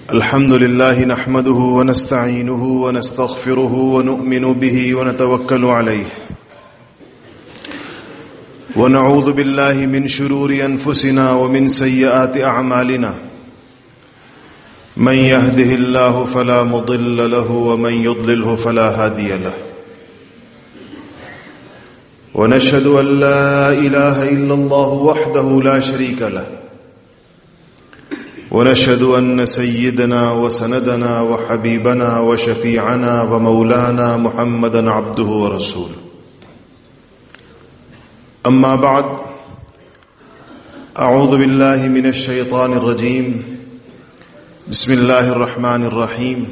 الحمد لله نحمده ونستعينه ونستغفره ونؤمن به ونتوكل عليه ونعوذ بالله من شرور أنفسنا ومن سيئات أعمالنا من يهده الله فلا مضل له ومن يضلله فلا هادي له ونشهد أن لا إله إلا الله وحده لا شريك له ونشهد أن سيدنا وسندنا وحبيبنا وشفيعنا ومولانا محمدا عبده ورسوله أما بعد أعوذ بالله من الشيطان الرجيم بسم الله الرحمن الرحيم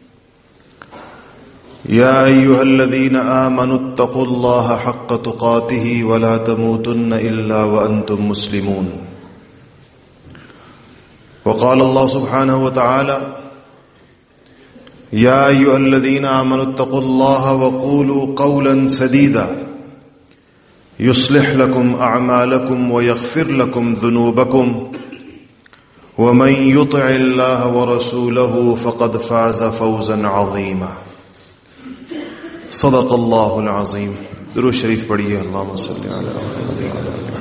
يا أيها الذين آمنوا اتقوا الله حق تقاته ولا تموتن إلا وأنتم مسلمون وقال الله سبحانه وتعالى يا أيها الذين آمنوا اتقوا الله وقولوا قولا سديدا يصلح لكم أعمالكم ويغفر لكم ذنوبكم ومن يطع الله ورسوله فقد فاز فوزا عظيما صدق الله العظيم. درود شریف پڑھیے. اللهم صل علی محمد وعلى آل محمد.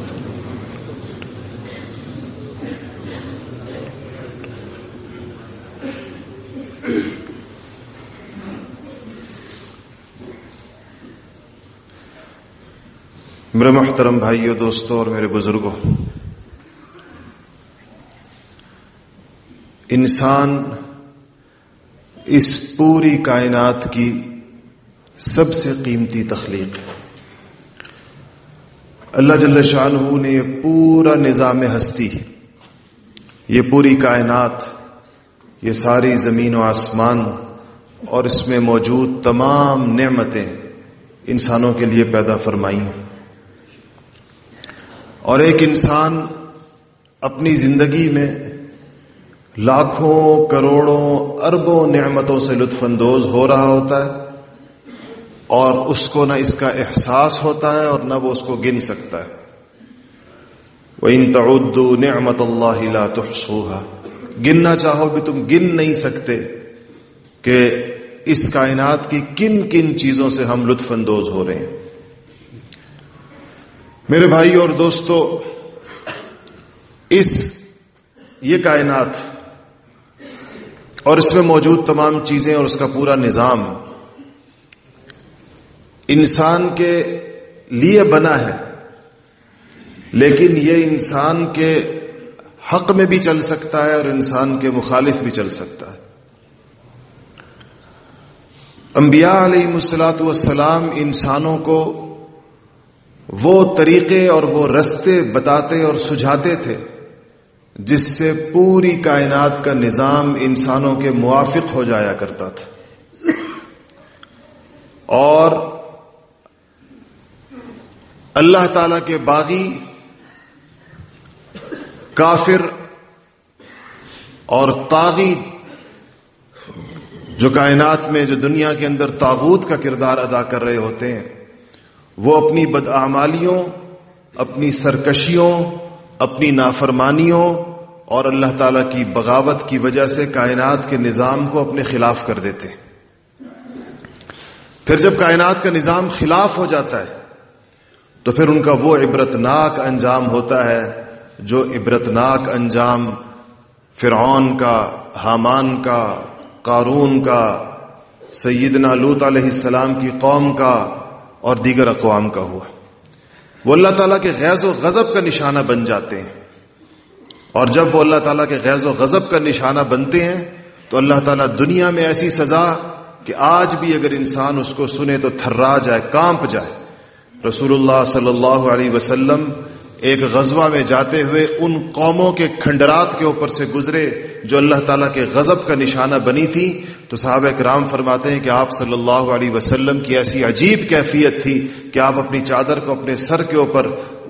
میرے محترم بھائیو، دوستو اور میرے بزرگوں، انسان اس پوری کائنات کی سب سے قیمتی تخلیق ہے. اللہ جل شانہ نے یہ پورا نظام ہستی، یہ پوری کائنات، یہ ساری زمین و آسمان اور اس میں موجود تمام نعمتیں انسانوں کے لیے پیدا فرمائی ہیں. اور ایک انسان اپنی زندگی میں لاکھوں کروڑوں اربوں نعمتوں سے لطف اندوز ہو رہا ہوتا ہے، اور اس کو نہ اس کا احساس ہوتا ہے اور نہ وہ اس کو گن سکتا ہے. وَإِن تَعُدُّوا نِعْمَةَ اللَّهِ لَا تُحْصُوهَا، گننا چاہو بھی تم گن نہیں سکتے کہ اس کائنات کی کن کن چیزوں سے ہم لطف اندوز ہو رہے ہیں. میرے بھائی اور دوستو، یہ کائنات اور اس میں موجود تمام چیزیں اور اس کا پورا نظام انسان کے لیے بنا ہے، لیکن یہ انسان کے حق میں بھی چل سکتا ہے اور انسان کے مخالف بھی چل سکتا ہے. انبیاء علیہم الصلاۃ والسلام انسانوں کو وہ طریقے اور وہ رستے بتاتے اور سجھاتے تھے جس سے پوری کائنات کا نظام انسانوں کے موافق ہو جایا کرتا تھا. اور اللہ تعالی کے باغی کافر اور طاغی جو کائنات میں، جو دنیا کے اندر طاغوت کا کردار ادا کر رہے ہوتے ہیں، وہ اپنی بدعمالیوں، اپنی سرکشیوں، اپنی نافرمانیوں اور اللہ تعالیٰ کی بغاوت کی وجہ سے کائنات کے نظام کو اپنے خلاف کر دیتے. پھر جب کائنات کا نظام خلاف ہو جاتا ہے تو پھر ان کا وہ عبرتناک انجام ہوتا ہے جو عبرتناک انجام فرعون کا، حامان کا، قارون کا، سیدنا لوط علیہ السلام کی قوم کا اور دیگر اقوام کا ہوا. وہ اللہ تعالیٰ کے غیظ و غضب کا نشانہ بن جاتے ہیں، اور جب وہ اللہ تعالیٰ کے غیظ و غضب کا نشانہ بنتے ہیں تو اللہ تعالیٰ دنیا میں ایسی سزا کہ آج بھی اگر انسان اس کو سنے تو تھرا جائے، کانپ جائے. رسول اللہ صلی اللہ علیہ وسلم ایک غزوہ میں جاتے ہوئے ان قوموں کے کھنڈرات کے اوپر سے گزرے جو اللہ تعالیٰ کے غضب کا نشانہ بنی تھی، تو صحابہ کرام فرماتے ہیں کہ آپ صلی اللہ علیہ وسلم کی ایسی عجیب کیفیت تھی کہ آپ اپنی چادر کو اپنے سر کے اوپر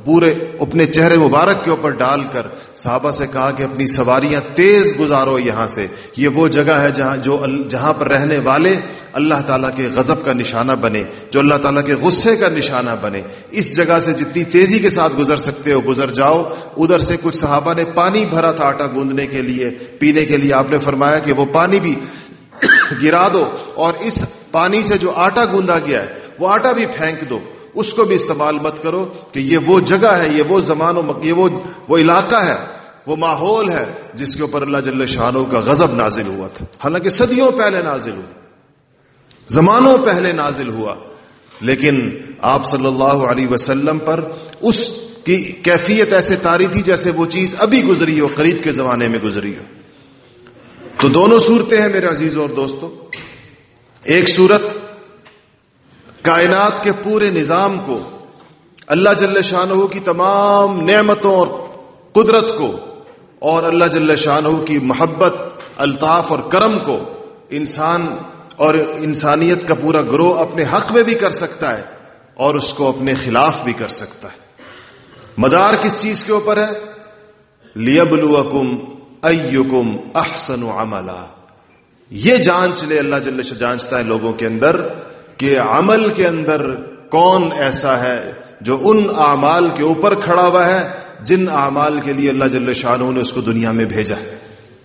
پورے اپنے چہرے مبارک کے اوپر ڈال کر صحابہ سے کہا کہ اپنی سواریاں تیز گزارو یہاں سے، یہ وہ جگہ ہے جہاں پر رہنے والے اللہ تعالیٰ کے غضب کا نشانہ بنے، جو اللہ تعالیٰ کے غصے کا نشانہ بنے، اس جگہ سے جتنی تیزی کے ساتھ گزر سکتے ہو گزر جاؤ۔ ادھر سے کچھ صحابہ نے پانی بھرا تھا آٹا گوندنے کے لیے، پینے کے لیے، آپ نے فرمایا کہ وہ پانی بھی گرا دو، اور اس پانی سے جو آٹا گوندا گیا ہے وہ آٹا بھی پھینک دو، اس کو بھی استعمال مت کرو، کہ یہ وہ جگہ ہے، یہ وہ زمان یہ وہ علاقہ ہے، وہ ماحول ہے جس کے اوپر اللہ جل شانہ کا غضب نازل ہوا تھا، حالانکہ صدیوں پہلے نازل ہوا، زمانوں پہلے نازل ہوا، لیکن آپ صلی اللہ علیہ وسلم پر اس کی کیفیت ایسے طاری تھی جیسے وہ چیز ابھی گزری ہو، قریب کے زمانے میں گزری ہو۔ تو دونوں صورتیں ہیں میرے عزیزوں اور دوستوں۔ ایک صورت کائنات کے پورے نظام کو، اللہ جل شانہ کی تمام نعمتوں اور قدرت کو، اور اللہ جل شانہ کی محبت، الطاف اور کرم کو انسان اور انسانیت کا پورا گروہ اپنے حق میں بھی کر سکتا ہے اور اس کو اپنے خلاف بھی کر سکتا ہے۔ مدار کس چیز کے اوپر ہے؟ لِيَبْلُوَكُمْ اَيُّكُمْ أَحْسَنُ عَمَلًا، یہ جانچ لے، اللہ جل شانہ جانچتا ہے لوگوں کے اندر کہ عمل کے اندر کون ایسا ہے جو ان اعمال کے اوپر کھڑا ہوا ہے جن اعمال کے لیے اللہ جل شانہ نے اس کو دنیا میں بھیجا ہے۔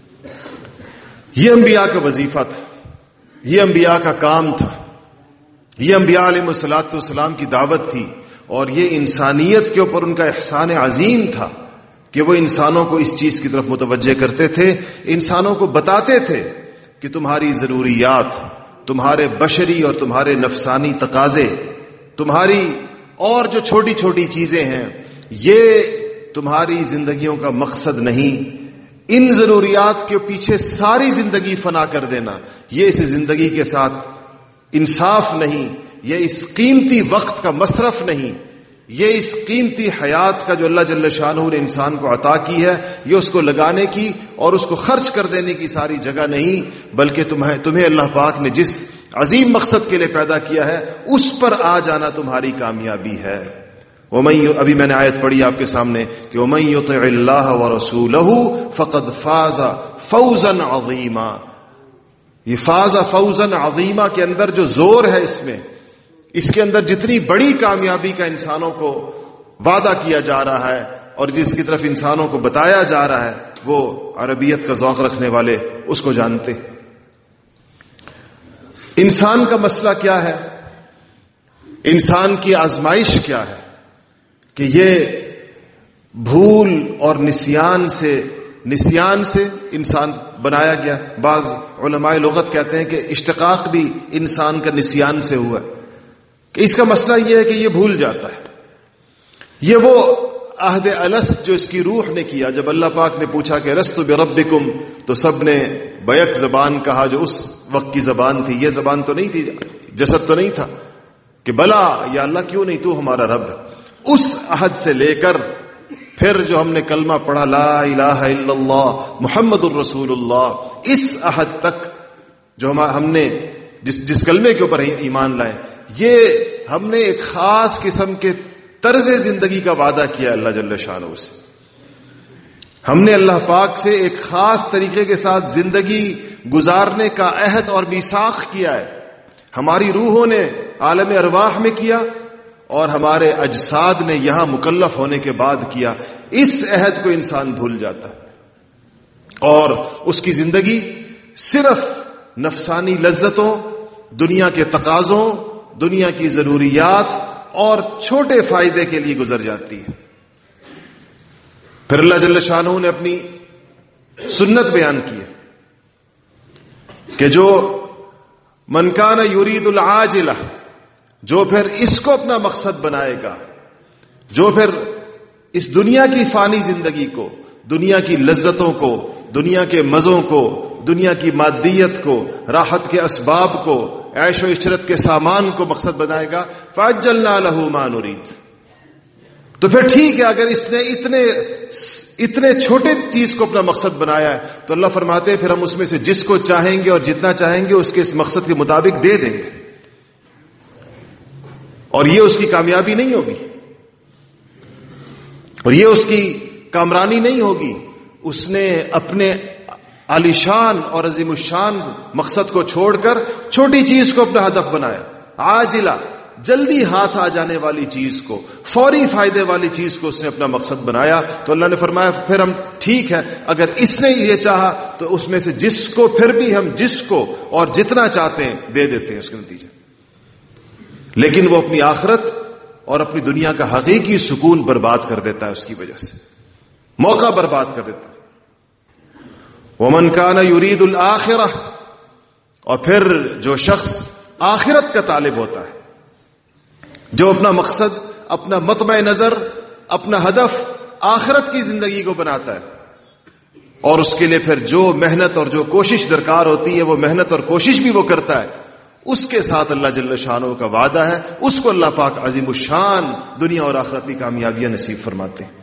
یہ انبیاء کا وظیفہ تھا، یہ انبیاء کا کام تھا، یہ انبیاء علیہ الصلوۃ والسلام کی دعوت تھی، اور یہ انسانیت کے اوپر ان کا احسان عظیم تھا کہ وہ انسانوں کو اس چیز کی طرف متوجہ کرتے تھے، انسانوں کو بتاتے تھے کہ تمہاری ضروریات، تمہارے بشری اور تمہارے نفسانی تقاضے، تمہاری اور جو چھوٹی چھوٹی چیزیں ہیں، یہ تمہاری زندگیوں کا مقصد نہیں، ان ضروریات کے پیچھے ساری زندگی فنا کر دینا یہ اس زندگی کے ساتھ انصاف نہیں، یہ اس قیمتی وقت کا مصرف نہیں، یہ اس قیمتی حیات کا جو اللہ جل شانہ نے انسان کو عطا کی ہے، یہ اس کو لگانے کی اور اس کو خرچ کر دینے کی ساری جگہ نہیں، بلکہ تمہیں اللہ پاک نے جس عظیم مقصد کے لیے پیدا کیا ہے اس پر آ جانا تمہاری کامیابی ہے۔ ابھی میں نے آیت پڑھی آپ کے سامنے کہ وَمَن يُطِعِ اللَّهَ وَرَسُولَهُ فَقَدْ فَازَ فَوْزًا عَظِيمًا، یہ فاز فوزن عظیمہ کے اندر جو زور ہے، اس کے اندر جتنی بڑی کامیابی کا انسانوں کو وعدہ کیا جا رہا ہے اور جس کی طرف انسانوں کو بتایا جا رہا ہے، وہ عربیت کا ذوق رکھنے والے اس کو جانتے۔ انسان کا مسئلہ کیا ہے؟ انسان کی آزمائش کیا ہے کہ یہ بھول اور نسیان سے انسان بنایا گیا۔ بعض علماء لغت کہتے ہیں کہ اشتقاق بھی انسان کا نسیان سے ہوا، کہ اس کا مسئلہ یہ ہے کہ یہ بھول جاتا ہے۔ یہ وہ عہد الست جو اس کی روح نے کیا، جب اللہ پاک نے پوچھا کہ الستُ بربکم، تو سب نے بیک زبان کہا جو اس وقت کی زبان تھی، یہ زبان تو نہیں تھی، جسد تو نہیں تھا، کہ بلا یا اللہ کیوں نہیں، تو ہمارا رب ہے۔ اس عہد سے لے کر پھر جو ہم نے کلمہ پڑھا لا الہ الا اللہ محمد الرسول اللہ، اس عہد تک جو ہم نے جس کلمے کے اوپر ایمان لائے، یہ ہم نے ایک خاص قسم کے طرز زندگی کا وعدہ کیا اللہ جل شانہ سے۔ ہم نے اللہ پاک سے ایک خاص طریقے کے ساتھ زندگی گزارنے کا عہد اور میثاق کیا ہے، ہماری روحوں نے عالم ارواح میں کیا اور ہمارے اجساد نے یہاں مکلف ہونے کے بعد کیا۔ اس عہد کو انسان بھول جاتا اور اس کی زندگی صرف نفسانی لذتوں، دنیا کے تقاضوں، دنیا کی ضروریات اور چھوٹے فائدے کے لیے گزر جاتی ہے۔ پھر اللہ جل شانہ نے اپنی سنت بیان کی کہ جو من کان یرید العاجلہ، جو پھر اس کو اپنا مقصد بنائے گا، جو پھر اس دنیا کی فانی زندگی کو، دنیا کی لذتوں کو، دنیا کے مزوں کو، دنیا کی مادیت کو، راحت کے اسباب کو، عیش و عشرت کے سامان کو مقصد بنائے گا، فَعَجَّلْنَا لَهُ مَا نُرِيدُ، تو پھر ٹھیک ہے، اگر اس نے اتنے چھوٹے چیز کو اپنا مقصد بنایا ہے تو اللہ فرماتے ہیں پھر ہم اس میں سے جس کو چاہیں گے اور جتنا چاہیں گے اس کے اس مقصد کے مطابق دے دیں گے، اور یہ اس کی کامیابی نہیں ہوگی۔ اور یہ اس کی کامرانی نہیں ہوگی، اس نے اپنے عالیشان اور عظیم الشان مقصد کو چھوڑ کر چھوٹی چیز کو اپنا ہدف بنایا، عاجلہ، جلدی ہاتھ آ جانے والی چیز کو، فوری فائدے والی چیز کو اس نے اپنا مقصد بنایا. تو اللہ نے فرمایا پھر ہم ٹھیک ہے، اگر اس نے یہ چاہا تو اس میں سے جس کو پھر بھی ہم جس کو اور جتنا چاہتے ہیں دے دیتے ہیں اس کے نتیجے. لیکن وہ اپنی آخرت اور اپنی دنیا کا حقیقی سکون برباد کر دیتا ہے، اس کی وجہ سے موقع برباد کر دیتا ہے. وَمَنْ كَانَ يُرِيدُ الْآخِرَةَ، اور پھر جو شخص آخرت کا طالب ہوتا ہے، جو اپنا مقصد، اپنا مطمع نظر، اپنا ہدف آخرت کی زندگی کو بناتا ہے، اور اس کے لیے پھر جو محنت اور جو کوشش درکار ہوتی ہے وہ محنت اور کوشش بھی وہ کرتا ہے، اس کے ساتھ اللہ جل شانہ کا وعدہ ہے، اس کو اللہ پاک عظیم الشان دنیا اور آخرت کی کامیابیاں نصیب فرماتے ہیں.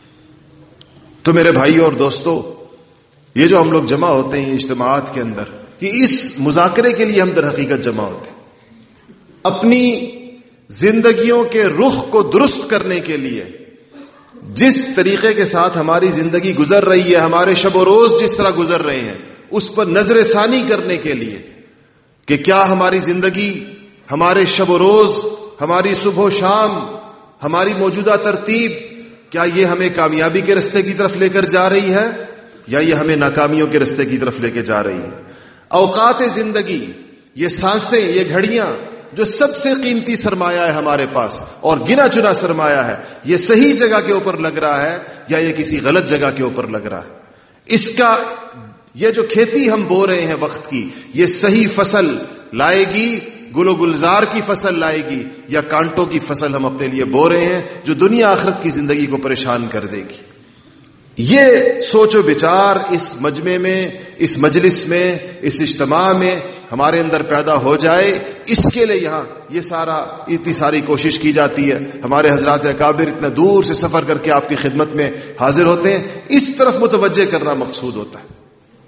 تو میرے بھائیو اور دوستو، یہ جو ہم لوگ جمع ہوتے ہیں اجتماعات کے اندر، کہ اس مذاکرے کے لیے ہم در حقیقت جمع ہوتے ہیں، اپنی زندگیوں کے رخ کو درست کرنے کے لیے. جس طریقے کے ساتھ ہماری زندگی گزر رہی ہے، ہمارے شب و روز جس طرح گزر رہے ہیں، اس پر نظر ثانی کرنے کے لیے کہ کیا ہماری زندگی، ہمارے شب و روز، ہماری صبح و شام، ہماری موجودہ ترتیب، کیا یہ ہمیں کامیابی کے راستے کی طرف لے کر جا رہی ہے یا یہ ہمیں ناکامیوں کے راستے کی طرف لے کے جا رہی ہے. اوقات زندگی، یہ سانسیں، یہ گھڑیاں جو سب سے قیمتی سرمایہ ہے ہمارے پاس اور گنا چنا سرمایہ ہے، یہ صحیح جگہ کے اوپر لگ رہا ہے یا یہ کسی غلط جگہ کے اوپر لگ رہا ہے. اس کا یہ جو کھیتی ہم بو رہے ہیں وقت کی، یہ صحیح فصل لائے گی، گل و گلزار کی فصل لائے گی، یا کانٹوں کی فصل ہم اپنے لیے بو رہے ہیں جو دنیا آخرت کی زندگی کو پریشان کر دے گی. یہ سوچ و بچار اس مجمع میں، اس مجلس میں، اس اجتماع میں ہمارے اندر پیدا ہو جائے، اس کے لیے یہاں یہ اتنی ساری کوشش کی جاتی ہے. ہمارے حضرات اکابر اتنا دور سے سفر کر کے آپ کی خدمت میں حاضر ہوتے ہیں، اس طرف متوجہ کرنا مقصود ہوتا ہے.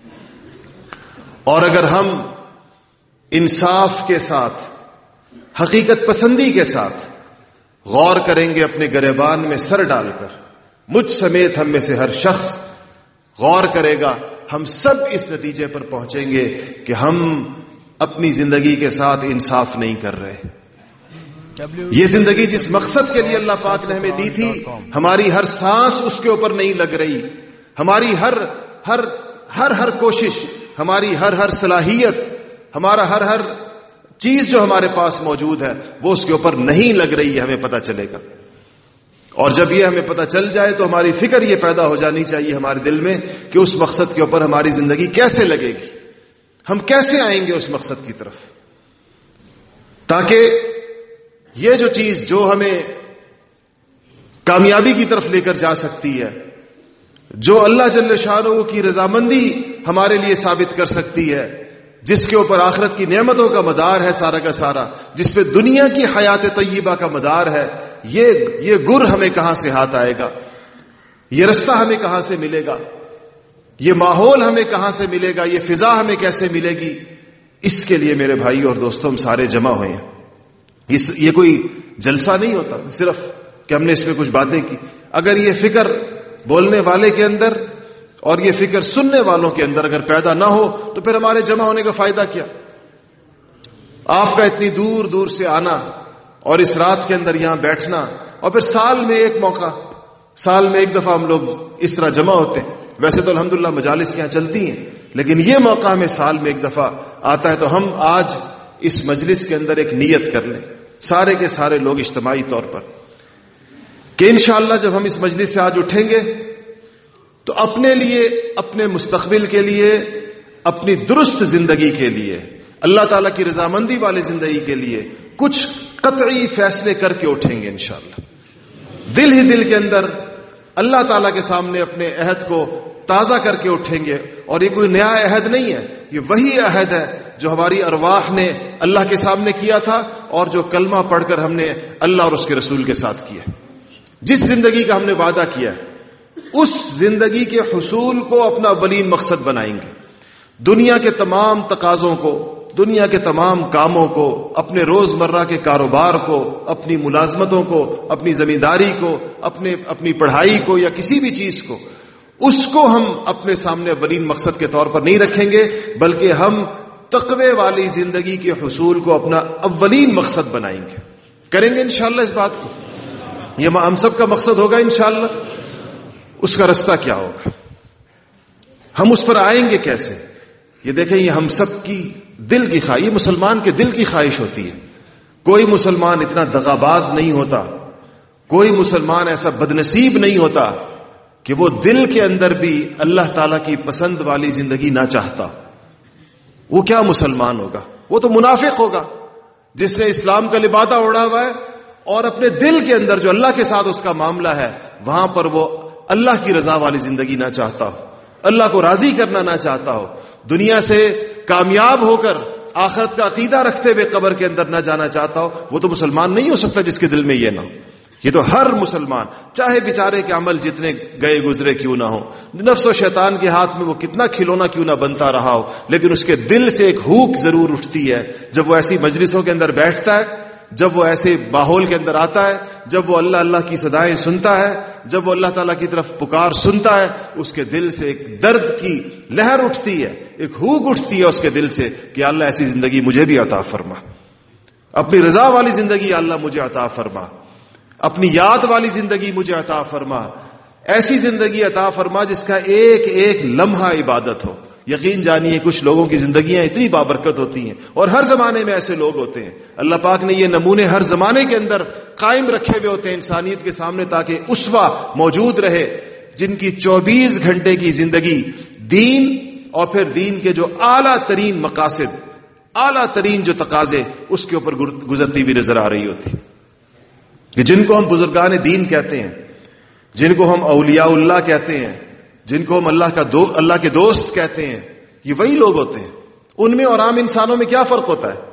اور اگر ہم انصاف کے ساتھ، حقیقت پسندی کے ساتھ غور کریں گے، اپنے گریبان میں سر ڈال کر، مجھ سمیت ہم میں سے ہر شخص غور کرے گا، ہم سب اس نتیجے پر پہنچیں گے کہ ہم اپنی زندگی کے ساتھ انصاف نہیں کر رہے. یہ زندگی جس مقصد کے لیے اللہ پاک نے ہمیں دی تھی، ہماری ہر سانس اس کے اوپر نہیں لگ رہی، ہماری ہر کوشش، ہماری ہر صلاحیت، ہمارا ہر چیز جو ہمارے پاس موجود ہے وہ اس کے اوپر نہیں لگ رہی ہے، ہمیں پتہ چلے گا. اور جب یہ ہمیں پتہ چل جائے تو ہماری فکر یہ پیدا ہو جانی چاہیے ہمارے دل میں کہ اس مقصد کے اوپر ہماری زندگی کیسے لگے گی، ہم کیسے آئیں گے اس مقصد کی طرف، تاکہ یہ جو چیز جو ہمیں کامیابی کی طرف لے کر جا سکتی ہے، جو اللہ جل شانہ کی رضامندی ہمارے لیے ثابت کر سکتی ہے، جس کے اوپر آخرت کی نعمتوں کا مدار ہے سارا کا سارا، جس پہ دنیا کی حیات طیبہ کا مدار ہے، یہ گر ہمیں کہاں سے ہاتھ آئے گا، یہ رستہ ہمیں کہاں سے ملے گا، یہ ماحول ہمیں کہاں سے ملے گا، یہ فضا ہمیں کیسے ملے گی. اس کے لیے میرے بھائی اور دوستوں ہم سارے جمع ہوئے ہیں. یہ کوئی جلسہ نہیں ہوتا صرف کہ ہم نے اس میں کچھ باتیں کی. اگر یہ فکر بولنے والے کے اندر اور یہ فکر سننے والوں کے اندر اگر پیدا نہ ہو تو پھر ہمارے جمع ہونے کا فائدہ کیا. آپ کا اتنی دور دور سے آنا اور اس رات کے اندر یہاں بیٹھنا، اور پھر سال میں ایک موقع، سال میں ایک دفعہ ہم لوگ اس طرح جمع ہوتے ہیں. ویسے تو الحمدللہ مجالس یہاں چلتی ہیں، لیکن یہ موقع ہمیں سال میں ایک دفعہ آتا ہے. تو ہم آج اس مجلس کے اندر ایک نیت کر لیں سارے کے سارے لوگ اجتماعی طور پر کہ انشاءاللہ جب ہم اس مجلس سے آج اٹھیں گے تو اپنے لیے، اپنے مستقبل کے لیے، اپنی درست زندگی کے لیے، اللہ تعالیٰ کی رضامندی والی زندگی کے لیے کچھ قطعی فیصلے کر کے اٹھیں گے انشاءاللہ. دل ہی دل کے اندر اللہ تعالیٰ کے سامنے اپنے عہد کو تازہ کر کے اٹھیں گے. اور یہ کوئی نیا عہد نہیں ہے، یہ وہی عہد ہے جو ہماری ارواح نے اللہ کے سامنے کیا تھا اور جو کلمہ پڑھ کر ہم نے اللہ اور اس کے رسول کے ساتھ کیا. جس زندگی کا ہم نے وعدہ کیا ہے اس زندگی کے حصول کو اپنا اولین مقصد بنائیں گے. دنیا کے تمام تقاضوں کو، دنیا کے تمام کاموں کو، اپنے روزمرہ کے کاروبار کو، اپنی ملازمتوں کو، اپنی زمینداری کو، اپنی پڑھائی کو یا کسی بھی چیز کو، اس کو ہم اپنے سامنے اولین مقصد کے طور پر نہیں رکھیں گے، بلکہ ہم تقوی والی زندگی کے حصول کو اپنا اولین مقصد بنائیں گے. کریں گے انشاءاللہ اس بات کو؟ یہ ہم سب کا مقصد ہوگا انشاءاللہ. اس کا رستہ کیا ہوگا؟ ہم اس پر آئیں گے کیسے؟ یہ دیکھیں، یہ ہم سب کی دل کی خواہش، یہ مسلمان کے دل کی خواہش ہوتی ہے. کوئی مسلمان اتنا دغاباز نہیں ہوتا، کوئی مسلمان ایسا بدنصیب نہیں ہوتا کہ وہ دل کے اندر بھی اللہ تعالیٰ کی پسند والی زندگی نہ چاہتا. وہ کیا مسلمان ہوگا؟ وہ تو منافق ہوگا جس نے اسلام کا لبادہ اوڑھا ہوا ہے اور اپنے دل کے اندر جو اللہ کے ساتھ اس کا معاملہ ہے وہاں پر وہ اللہ کی رضا والی زندگی نہ چاہتا ہو، اللہ کو راضی کرنا نہ چاہتا ہو، دنیا سے کامیاب ہو کر آخرت کا عقیدہ رکھتے ہوئے قبر کے اندر نہ جانا چاہتا ہو. وہ تو مسلمان نہیں ہو سکتا جس کے دل میں یہ نہ ہو. یہ تو ہر مسلمان، چاہے بیچارے کے عمل جتنے گئے گزرے کیوں نہ ہو، نفس و شیطان کے ہاتھ میں وہ کتنا کھلونا کیوں نہ بنتا رہا ہو، لیکن اس کے دل سے ایک ہوک ضرور اٹھتی ہے جب وہ ایسی مجلسوں کے اندر بیٹھتا ہے، جب وہ ایسے ماحول کے اندر آتا ہے، جب وہ اللہ اللہ کی صدائیں سنتا ہے، جب وہ اللہ تعالیٰ کی طرف پکار سنتا ہے، اس کے دل سے ایک درد کی لہر اٹھتی ہے، ایک ہوک اٹھتی ہے اس کے دل سے کہ اللہ ایسی زندگی مجھے بھی عطا فرما، اپنی رضا والی زندگی اللہ مجھے عطا فرما، اپنی یاد والی زندگی مجھے عطا فرما، ایسی زندگی عطا فرما جس کا ایک ایک لمحہ عبادت ہو. یقین جانیے کچھ لوگوں کی زندگیاں اتنی بابرکت ہوتی ہیں اور ہر زمانے میں ایسے لوگ ہوتے ہیں. اللہ پاک نے یہ نمونے ہر زمانے کے اندر قائم رکھے ہوئے ہوتے ہیں انسانیت کے سامنے تاکہ اسوہ موجود رہے، جن کی 24 گھنٹے کی زندگی دین اور پھر دین کے جو اعلیٰ ترین مقاصد، اعلیٰ ترین جو تقاضے اس کے اوپر گزرتی ہوئی نظر آ رہی ہوتی، جن کو ہم بزرگان دین کہتے ہیں، جن کو ہم اولیاء اللہ کہتے ہیں، جن کو ہم اللہ کے دوست کہتے ہیں. یہ وہی لوگ ہوتے ہیں. ان میں اور عام انسانوں میں کیا فرق ہوتا ہے؟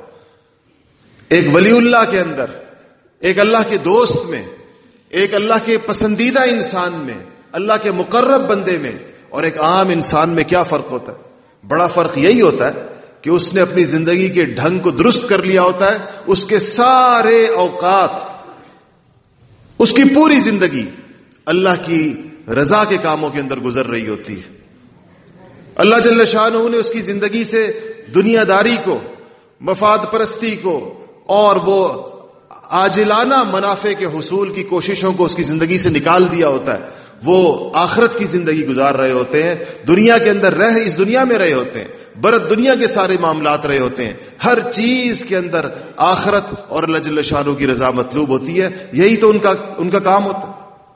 ایک ولی اللہ کے اندر، ایک اللہ کے دوست میں، ایک اللہ کے پسندیدہ انسان میں، اللہ کے مقرب بندے میں اور ایک عام انسان میں کیا فرق ہوتا ہے؟ بڑا فرق یہی ہوتا ہے کہ اس نے اپنی زندگی کے ڈھنگ کو درست کر لیا ہوتا ہے. اس کے سارے اوقات، اس کی پوری زندگی اللہ کی رضا کے کاموں کے اندر گزر رہی ہوتی ہے. اللہ جل شانہ نے اس کی زندگی سے دنیا داری کو، مفاد پرستی کو اور وہ عاجلانہ منافع کے حصول کی کوششوں کو اس کی زندگی سے نکال دیا ہوتا ہے. وہ آخرت کی زندگی گزار رہے ہوتے ہیں، دنیا کے اندر اس دنیا میں رہے ہوتے ہیں، برت دنیا کے سارے معاملات رہے ہوتے ہیں. ہر چیز کے اندر آخرت اور اللہ جل شانہ کی رضا مطلوب ہوتی ہے. یہی تو ان کا کام ہوتا ہے.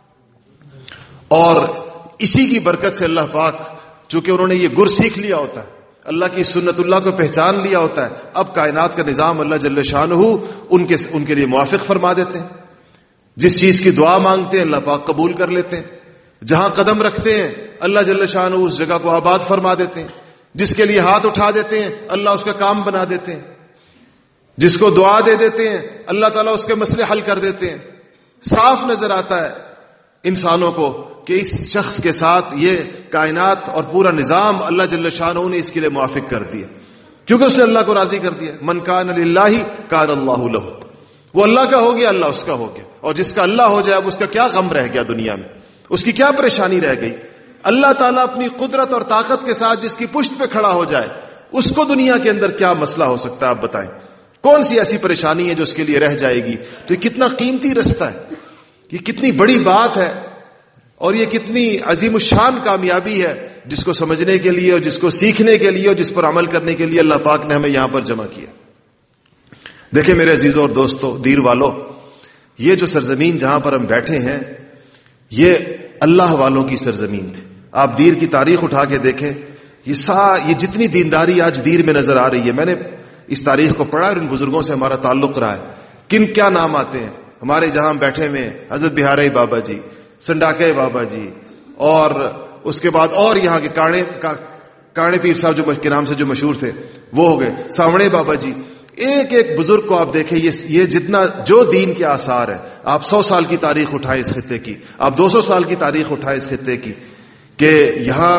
اور اسی کی برکت سے اللہ پاک، چونکہ انہوں نے یہ گر سیکھ لیا ہوتا ہے، اللہ کی سنت اللہ کو پہچان لیا ہوتا ہے، اب کائنات کا نظام اللہ جل شانہ ان کے لیے موافق فرما دیتے ہیں. جس چیز کی دعا مانگتے ہیں اللہ پاک قبول کر لیتے ہیں. جہاں قدم رکھتے ہیں اللہ جل شانہ اس جگہ کو آباد فرما دیتے ہیں. جس کے لیے ہاتھ اٹھا دیتے ہیں اللہ اس کا کام بنا دیتے ہیں. جس کو دعا دے دیتے ہیں اللہ تعالیٰ اس کے مسئلے حل کر دیتے ہیں. صاف نظر آتا ہے انسانوں کو کہ اس شخص کے ساتھ یہ کائنات اور پورا نظام اللہ جل شانہ نے اس کے لیے موافق کر دیا، کیونکہ اس نے اللہ کو راضی کر دیا. من کان للہ کان اللہ لہ، وہ اللہ کا ہو گیا اللہ اس کا ہو گیا. اور جس کا اللہ ہو جائے اب اس کا کیا غم رہ گیا دنیا میں، اس کی کیا پریشانی رہ گئی. اللہ تعالیٰ اپنی قدرت اور طاقت کے ساتھ جس کی پشت پہ کھڑا ہو جائے اس کو دنیا کے اندر کیا مسئلہ ہو سکتا ہے؟ آپ بتائیں کون سی ایسی پریشانی ہے جو اس کے لیے رہ جائے گی؟ تو یہ کتنا قیمتی رستہ ہے، یہ کتنی بڑی بات ہے اور یہ کتنی عظیم الشان کامیابی ہے جس کو سمجھنے کے لیے اور جس کو سیکھنے کے لیے اور جس پر عمل کرنے کے لیے اللہ پاک نے ہمیں یہاں پر جمع کیا. دیکھیں میرے عزیزوں اور دوستوں، دیر والوں، یہ جو سرزمین جہاں پر ہم بیٹھے ہیں یہ اللہ والوں کی سرزمین تھی. آپ دیر کی تاریخ اٹھا کے دیکھیں، یہ جتنی دینداری آج دیر میں نظر آ رہی ہے، میں نے اس تاریخ کو پڑھا اور ان بزرگوں سے ہمارا تعلق رہا ہے. کیا نام آتے ہیں ہمارے جہاں ہم بیٹھے ہوئے، حضرت بہارئی بابا جی، سنڈاکے بابا جی، اور اس کے بعد اور یہاں کے کاڑے پیر صاحب جو کے نام سے جو مشہور تھے وہ ہو گئے، سامنے بابا جی. ایک ایک بزرگ کو آپ دیکھیں، یہ جتنا جو دین کے آثار ہیں، آپ 100 سال کی تاریخ اٹھائیں اس خطے کی، آپ 200 سال کی تاریخ اٹھائیں اس خطے کی، کہ یہاں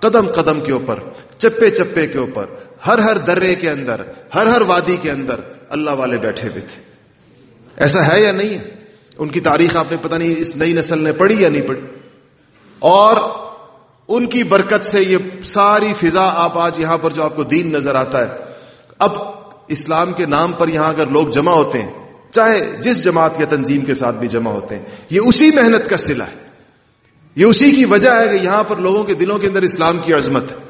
قدم قدم کے اوپر، چپے چپے کے اوپر، ہر درے کے اندر، ہر وادی کے اندر اللہ والے بیٹھے ہوئے تھے. ایسا ہے یا نہیں ہے؟ ان کی تاریخ آپ نے پتہ نہیں اس نئی نسل نے پڑھی یا نہیں پڑھی. اور ان کی برکت سے یہ ساری فضا، آپ آج یہاں پر جو آپ کو دین نظر آتا ہے، اب اسلام کے نام پر یہاں اگر لوگ جمع ہوتے ہیں، چاہے جس جماعت یا تنظیم کے ساتھ بھی جمع ہوتے ہیں، یہ اسی محنت کا صلہ ہے. یہ اسی کی وجہ ہے کہ یہاں پر لوگوں کے دلوں کے اندر اسلام کی عظمت ہے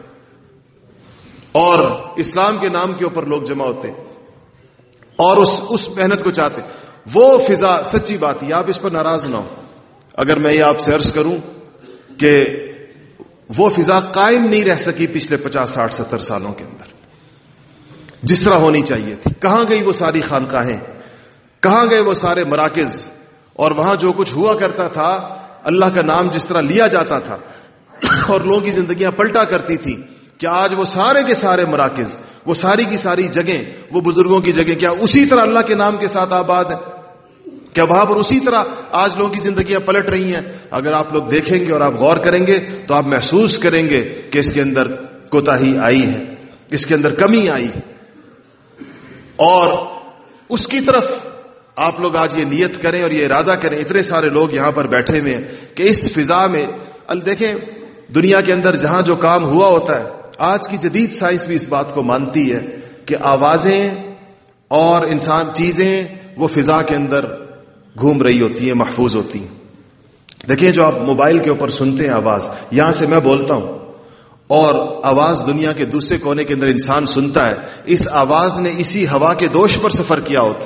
اور اسلام کے نام کے اوپر لوگ جمع ہوتے ہیں اور اس محنت کو چاہتے ہیں. وہ فضا، سچی بات ہے، آپ اس پر ناراض نہ ہو اگر میں یہ آپ سے عرض کروں کہ وہ فضا قائم نہیں رہ سکی پچھلے 50 60 70 سالوں کے اندر جس طرح ہونی چاہیے تھی. کہاں گئی وہ ساری خانقاہیں، کہاں گئے وہ سارے مراکز، اور وہاں جو کچھ ہوا کرتا تھا، اللہ کا نام جس طرح لیا جاتا تھا اور لوگوں کی زندگیاں پلٹا کرتی تھی. کیا آج وہ سارے کے سارے مراکز، وہ ساری کی ساری جگہیں، وہ بزرگوں کی جگہیں کیا اسی طرح اللہ کے نام کے ساتھ آباد ہیں؟ کیا وہاں پر اسی طرح آج لوگوں کی زندگیاں پلٹ رہی ہیں؟ اگر آپ لوگ دیکھیں گے اور آپ غور کریں گے تو آپ محسوس کریں گے کہ اس کے اندر کوتاہی آئی ہے، اس کے اندر کمی آئی ہے. اور اس کی طرف آپ لوگ آج یہ نیت کریں اور یہ ارادہ کریں. اتنے سارے لوگ یہاں پر بیٹھے ہوئے ہیں کہ اس فضا میں دیکھیں، دنیا کے اندر جہاں جو کام ہوا ہوتا ہے، آج کی جدید سائنس بھی اس بات کو مانتی ہے کہ آوازیں اور انسان چیزیں وہ فضا کے اندر گھوم رہی ہوتی ہیں، محفوظ ہوتی ہیں. دیکھیں جو آپ موبائل کے اوپر سنتے ہیں آواز، یہاں سے میں بولتا ہوں اور آواز دنیا کے دوسرے کونے کے اندر انسان سنتا ہے، اس آواز نے اسی ہوا کے دوش پر سفر کیا ہوتا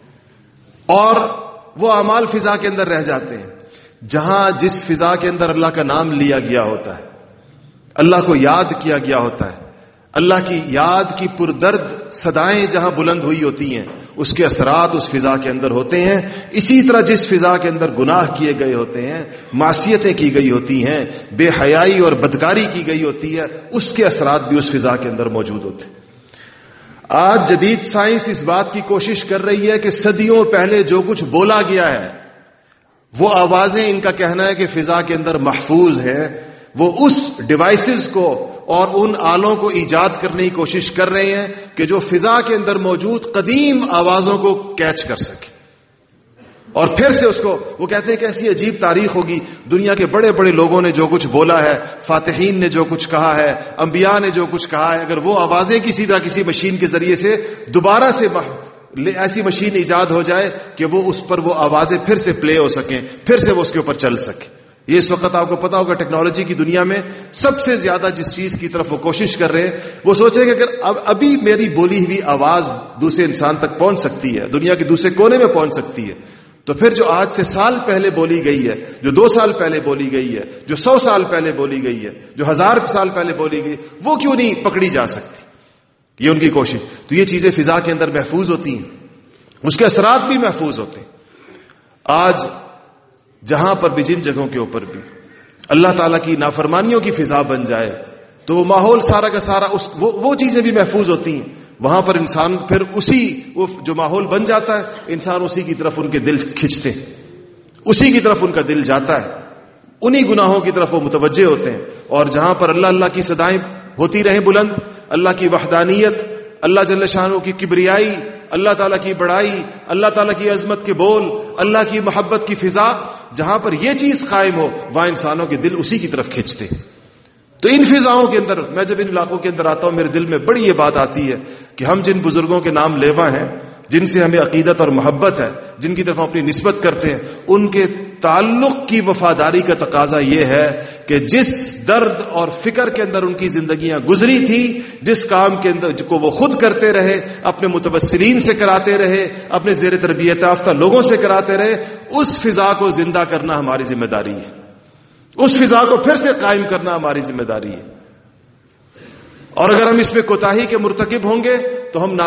اور وہ اعمال فضا کے اندر رہ جاتے ہیں. جہاں جس فضا کے اندر اللہ کا نام لیا گیا ہوتا ہے، اللہ کو یاد کیا گیا ہوتا ہے، اللہ کی یاد کی پردرد صدائیں جہاں بلند ہوئی ہوتی ہیں، اس کے اثرات اس فضا کے اندر ہوتے ہیں. اسی طرح جس فضا کے اندر گناہ کیے گئے ہوتے ہیں، معصیتیں کی گئی ہوتی ہیں، بے حیائی اور بدکاری کی گئی ہوتی ہے، اس کے اثرات بھی اس فضا کے اندر موجود ہوتے ہیں. آج جدید سائنس اس بات کی کوشش کر رہی ہے کہ صدیوں پہلے جو کچھ بولا گیا ہے، وہ آوازیں، ان کا کہنا ہے کہ فضا کے اندر محفوظ ہیں. وہ اس ڈیوائسز کو اور ان آلوں کو ایجاد کرنے کی کوشش کر رہے ہیں کہ جو فضا کے اندر موجود قدیم آوازوں کو کیچ کر سکے اور پھر سے اس کو، وہ کہتے ہیں کہ ایسی عجیب تاریخ ہوگی، دنیا کے بڑے بڑے لوگوں نے جو کچھ بولا ہے، فاتحین نے جو کچھ کہا ہے، انبیاء نے جو کچھ کہا ہے، اگر وہ آوازیں کسی طرح کسی مشین کے ذریعے سے دوبارہ سے ایسی مشین ایجاد ہو جائے کہ وہ اس پر وہ آوازیں پھر سے پلے ہو سکیں، پھر سے وہ اس کے اوپر چل سکے. یہ اس وقت آپ کو پتا ہوگا ٹیکنالوجی کی دنیا میں سب سے زیادہ جس چیز کی طرف وہ کوشش کر رہے ہیں، وہ سوچ رہے ہیں کہ اگر ابھی میری بولی ہوئی آواز دوسرے انسان تک پہنچ سکتی ہے، دنیا کے دوسرے کونے میں پہنچ سکتی ہے، تو پھر جو آج سے سال پہلے بولی گئی ہے، جو 2 سال پہلے بولی گئی ہے، جو 100 سال پہلے بولی گئی ہے، جو 1000 سال پہلے بولی گئی، وہ کیوں نہیں پکڑی جا سکتی؟ یہ ان کی کوشش. تو یہ چیزیں فضا کے اندر محفوظ ہوتی ہیں، اس کے اثرات بھی محفوظ ہوتے ہیں. آج جہاں پر بھی، جن جگہوں کے اوپر بھی اللہ تعالیٰ کی نافرمانیوں کی فضا بن جائے تو وہ ماحول سارا کا سارا وہ چیزیں بھی محفوظ ہوتی ہیں. وہاں پر انسان پھر اسی وہ جو ماحول بن جاتا ہے، انسان اسی کی طرف ان کے دل کھنچتے ہیں، اسی کی طرف ان کا دل جاتا ہے، انہی گناہوں کی طرف وہ متوجہ ہوتے ہیں. اور جہاں پر اللہ اللہ کی صدائیں ہوتی رہیں بلند، اللہ کی وحدانیت، اللہ جل شانہ کی کبریائی، اللہ تعالیٰ کی بڑائی، اللہ تعالیٰ کی عظمت کے بول، اللہ کی محبت کی فضا، جہاں پر یہ چیز قائم ہو، وہاں انسانوں کے دل اسی کی طرف کھینچتے ہیں. تو ان فضاؤں کے اندر میں جب ان علاقوں کے اندر آتا ہوں، میرے دل میں بڑی یہ بات آتی ہے کہ ہم جن بزرگوں کے نام لیوا ہیں، جن سے ہمیں عقیدت اور محبت ہے، جن کی طرف ہم اپنی نسبت کرتے ہیں، ان کے تعلق کی وفاداری کا تقاضا یہ ہے کہ جس درد اور فکر کے اندر ان کی زندگیاں گزری تھی، جس کام کے اندر کو وہ خود کرتے رہے، اپنے متوسلین سے کراتے رہے، اپنے زیر تربیت یافتہ لوگوں سے کراتے رہے، اس فضا کو زندہ کرنا ہماری ذمہ داری ہے، اس فضا کو پھر سے قائم کرنا ہماری ذمہ داری ہے. اور اگر ہم اس میں کوتاہی کے مرتکب ہوں گے تو ہم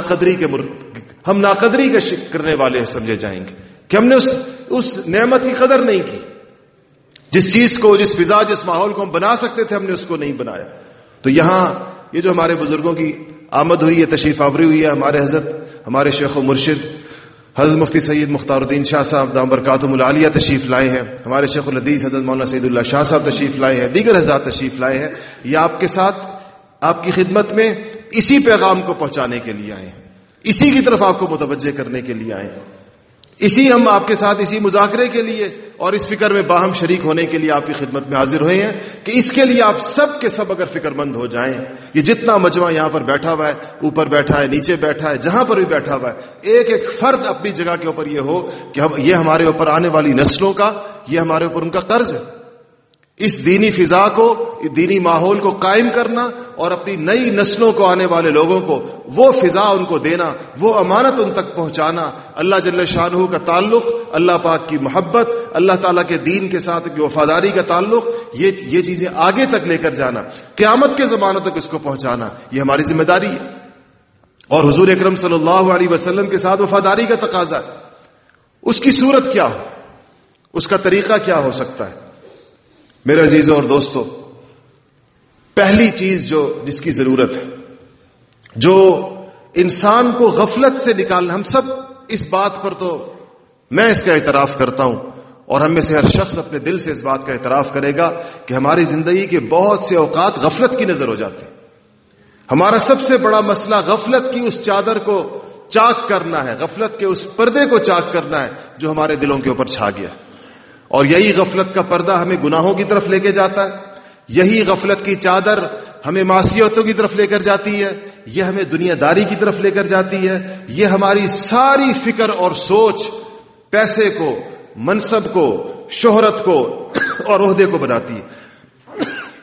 ناقدری کا کرنے والے سمجھے جائیں گے کہ ہم نے اس نعمت کی قدر نہیں کی. جس چیز کو، جس فضا، جس ماحول کو ہم بنا سکتے تھے، ہم نے اس کو نہیں بنایا. تو یہاں یہ جو ہمارے بزرگوں کی آمد ہوئی ہے، تشریف آوری ہوئی ہے، ہمارے حضرت، ہمارے شیخ و مرشد حضرت مفتی سید مختار الدین شاہ صاحب دام برکاتہم العالیہ تشریف لائے ہیں، ہمارے شیخ الحدیث حضرت مولانا سعید اللہ شاہ صاحب تشریف لائے ہیں، دیگر حضرات تشریف لائے ہیں. یہ آپ کے ساتھ آپ کی خدمت میں اسی پیغام کو پہنچانے کے لیے آئے ہیں، اسی کی طرف آپ کو متوجہ کرنے کے لیے آئے ہیں، اسی ہم آپ کے ساتھ اسی مذاکرے کے لیے اور اس فکر میں باہم شریک ہونے کے لیے آپ کی خدمت میں حاضر ہوئے ہیں کہ اس کے لیے آپ سب کے سب اگر فکر مند ہو جائیں. یہ جتنا مجمع یہاں پر بیٹھا ہوا ہے، اوپر بیٹھا ہے، نیچے بیٹھا ہے، جہاں پر بھی بیٹھا ہوا ہے، ایک ایک فرد اپنی جگہ کے اوپر یہ ہو کہ یہ ہمارے اوپر آنے والی نسلوں کا، یہ ہمارے اوپر ان کا قرض ہے. اس دینی فضا کو، دینی ماحول کو قائم کرنا اور اپنی نئی نسلوں کو، آنے والے لوگوں کو وہ فضا ان کو دینا، وہ امانت ان تک پہنچانا، اللہ جل شانہ کا تعلق، اللہ پاک کی محبت، اللہ تعالیٰ کے دین کے ساتھ کی وفاداری کا تعلق، یہ چیزیں آگے تک لے کر جانا، قیامت کے زمانوں تک اس کو پہنچانا، یہ ہماری ذمہ داری ہے. اور حضور اکرم صلی اللہ علیہ وسلم کے ساتھ وفاداری کا تقاضا ہے. اس کی صورت کیا ہو، اس کا طریقہ کیا ہو سکتا ہے؟ میرے عزیزوں اور دوستو، پہلی چیز جس کی ضرورت ہے، جو انسان کو غفلت سے نکالنا، ہم سب اس بات پر تو میں اس کا اعتراف کرتا ہوں اور ہم میں سے ہر شخص اپنے دل سے اس بات کا اعتراف کرے گا کہ ہماری زندگی کے بہت سے اوقات غفلت کی نظر ہو جاتے ہیں. ہمارا سب سے بڑا مسئلہ غفلت کی اس چادر کو چاک کرنا ہے، غفلت کے اس پردے کو چاک کرنا ہے جو ہمارے دلوں کے اوپر چھا گیا. اور یہی غفلت کا پردہ ہمیں گناہوں کی طرف لے کے جاتا ہے، یہی غفلت کی چادر ہمیں معصیتوں کی طرف لے کر جاتی ہے، یہ ہمیں دنیا داری کی طرف لے کر جاتی ہے، یہ ہماری ساری فکر اور سوچ پیسے کو، منصب کو، شہرت کو اور عہدے کو بناتی ہے.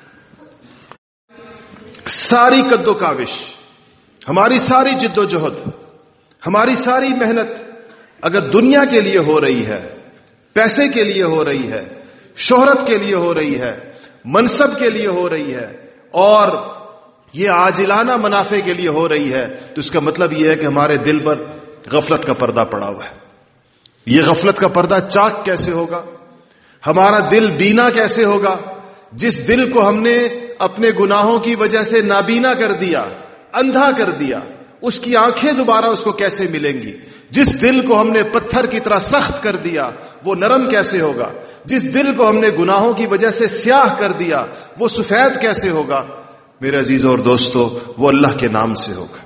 ساری قد و کاوش، ہماری ساری جد و جہد، ہماری ساری محنت اگر دنیا کے لیے ہو رہی ہے، پیسے کے لیے ہو رہی ہے، شہرت کے لیے ہو رہی ہے، منصب کے لیے ہو رہی ہے اور یہ عاجلانہ منافع کے لیے ہو رہی ہے، تو اس کا مطلب یہ ہے کہ ہمارے دل پر غفلت کا پردہ پڑا ہوا ہے. یہ غفلت کا پردہ چاک کیسے ہوگا؟ ہمارا دل بینا کیسے ہوگا؟ جس دل کو ہم نے اپنے گناہوں کی وجہ سے نابینا کر دیا، اندھا کر دیا، اس کی آنکھیں دوبارہ اس کو کیسے ملیں گی؟ جس دل کو ہم نے پتھر کی طرح سخت کر دیا وہ نرم کیسے ہوگا؟ جس دل کو ہم نے گناہوں کی وجہ سے سیاہ کر دیا وہ سفید کیسے ہوگا؟ میرے عزیزوں اور دوستو، وہ اللہ کے نام سے ہوگا.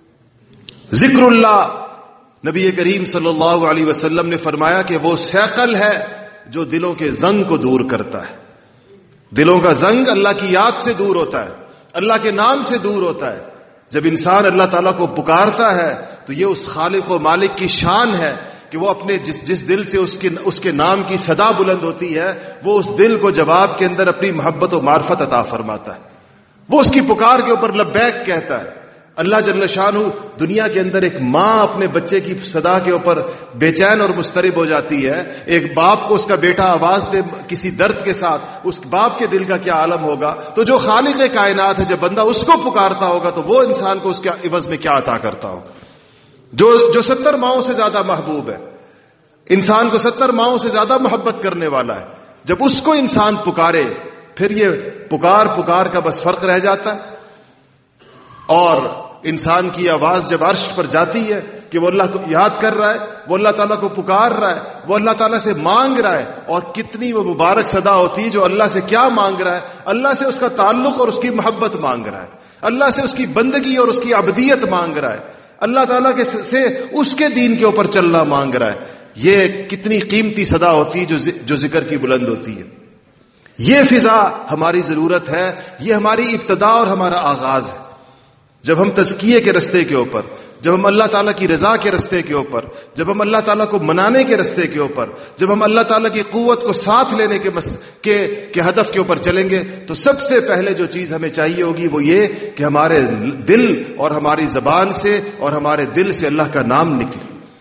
ذکر اللہ، نبی کریم صلی اللہ علیہ وسلم نے فرمایا کہ وہ سیقل ہے جو دلوں کے زنگ کو دور کرتا ہے. دلوں کا زنگ اللہ کی یاد سے دور ہوتا ہے، اللہ کے نام سے دور ہوتا ہے. جب انسان اللہ تعالیٰ کو پکارتا ہے تو یہ اس خالق و مالک کی شان ہے کہ وہ اپنے جس دل سے اس کے نام کی صدا بلند ہوتی ہے، وہ اس دل کو جواب کے اندر اپنی محبت و معرفت عطا فرماتا ہے. وہ اس کی پکار کے اوپر لبیک کہتا ہے. اللہ جل شانہ دنیا کے اندر ایک ماں اپنے بچے کی صدا کے اوپر بے چین اور مضطرب ہو جاتی ہے. ایک باپ کو اس کا بیٹا آواز دے کسی درد کے ساتھ، اس باپ کے دل کا کیا عالم ہوگا؟ تو جو خالق کائنات ہے، جب بندہ اس کو پکارتا ہوگا تو وہ انسان کو اس کے عوض میں کیا عطا کرتا ہوگا؟ جو 70 ماؤں سے زیادہ محبوب ہے، انسان کو 70 ماؤں سے زیادہ محبت کرنے والا ہے، جب اس کو انسان پکارے پھر یہ پکار کا بس فرق رہ جاتا ہے. اور انسان کی آواز جب عرش پر جاتی ہے کہ وہ اللہ کو یاد کر رہا ہے، وہ اللہ تعالیٰ کو پکار رہا ہے، وہ اللہ تعالیٰ سے مانگ رہا ہے، اور کتنی وہ مبارک صدا ہوتی ہے جو اللہ سے کیا مانگ رہا ہے؟ اللہ سے اس کا تعلق اور اس کی محبت مانگ رہا ہے، اللہ سے اس کی بندگی اور اس کی عبدیت مانگ رہا ہے، اللہ تعالیٰ سے اس کے دین کے اوپر چلنا مانگ رہا ہے. یہ کتنی قیمتی صدا ہوتی ہے جو ذکر کی بلند ہوتی ہے. یہ فضا ہماری ضرورت ہے، یہ ہماری ابتدا اور ہمارا آغاز ہے. جب ہم تزکیے کے رستے کے اوپر، جب ہم اللہ تعالیٰ کی رضا کے رستے کے اوپر، جب ہم اللہ تعالیٰ کو منانے کے رستے کے اوپر، جب ہم اللہ تعالیٰ کی قوت کو ساتھ لینے کے ہدف کے اوپر چلیں گے، تو سب سے پہلے جو چیز ہمیں چاہیے ہوگی وہ یہ کہ ہمارے دل اور ہماری زبان سے اور ہمارے دل سے اللہ کا نام نکلے،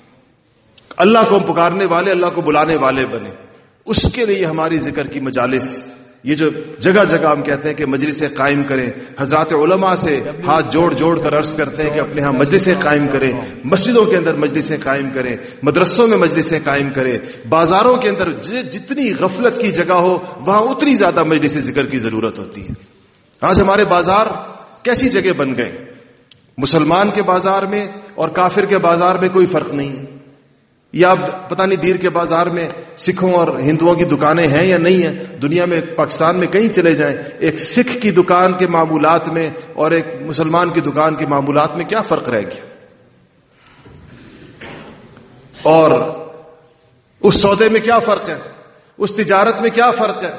اللہ کو ہم پکارنے والے، اللہ کو بلانے والے بنے. اس کے لیے ہماری ذکر کی مجالس، یہ جو جگہ جگہ ہم کہتے ہیں کہ مجلسیں قائم کریں، حضرات علماء سے ہاتھ جوڑ کر عرض کرتے ہیں کہ اپنے ہاں مجلسیں قائم کریں، مسجدوں کے اندر مجلسیں قائم کریں، مدرسوں میں مجلسیں قائم کریں، بازاروں کے اندر جتنی غفلت کی جگہ ہو وہاں اتنی زیادہ مجلس ذکر کی ضرورت ہوتی ہے. آج ہمارے بازار کیسی جگہ بن گئے؟ مسلمان کے بازار میں اور کافر کے بازار میں کوئی فرق نہیں. یا پتہ نہیں دیر کے بازار میں سکھوں اور ہندوؤں کی دکانیں ہیں یا نہیں ہیں، دنیا میں پاکستان میں کہیں چلے جائیں، ایک سکھ کی دکان کے معمولات میں اور ایک مسلمان کی دکان کے معمولات میں کیا فرق رہ گیا؟ اور اس سودے میں کیا فرق ہے، اس تجارت میں کیا فرق ہے؟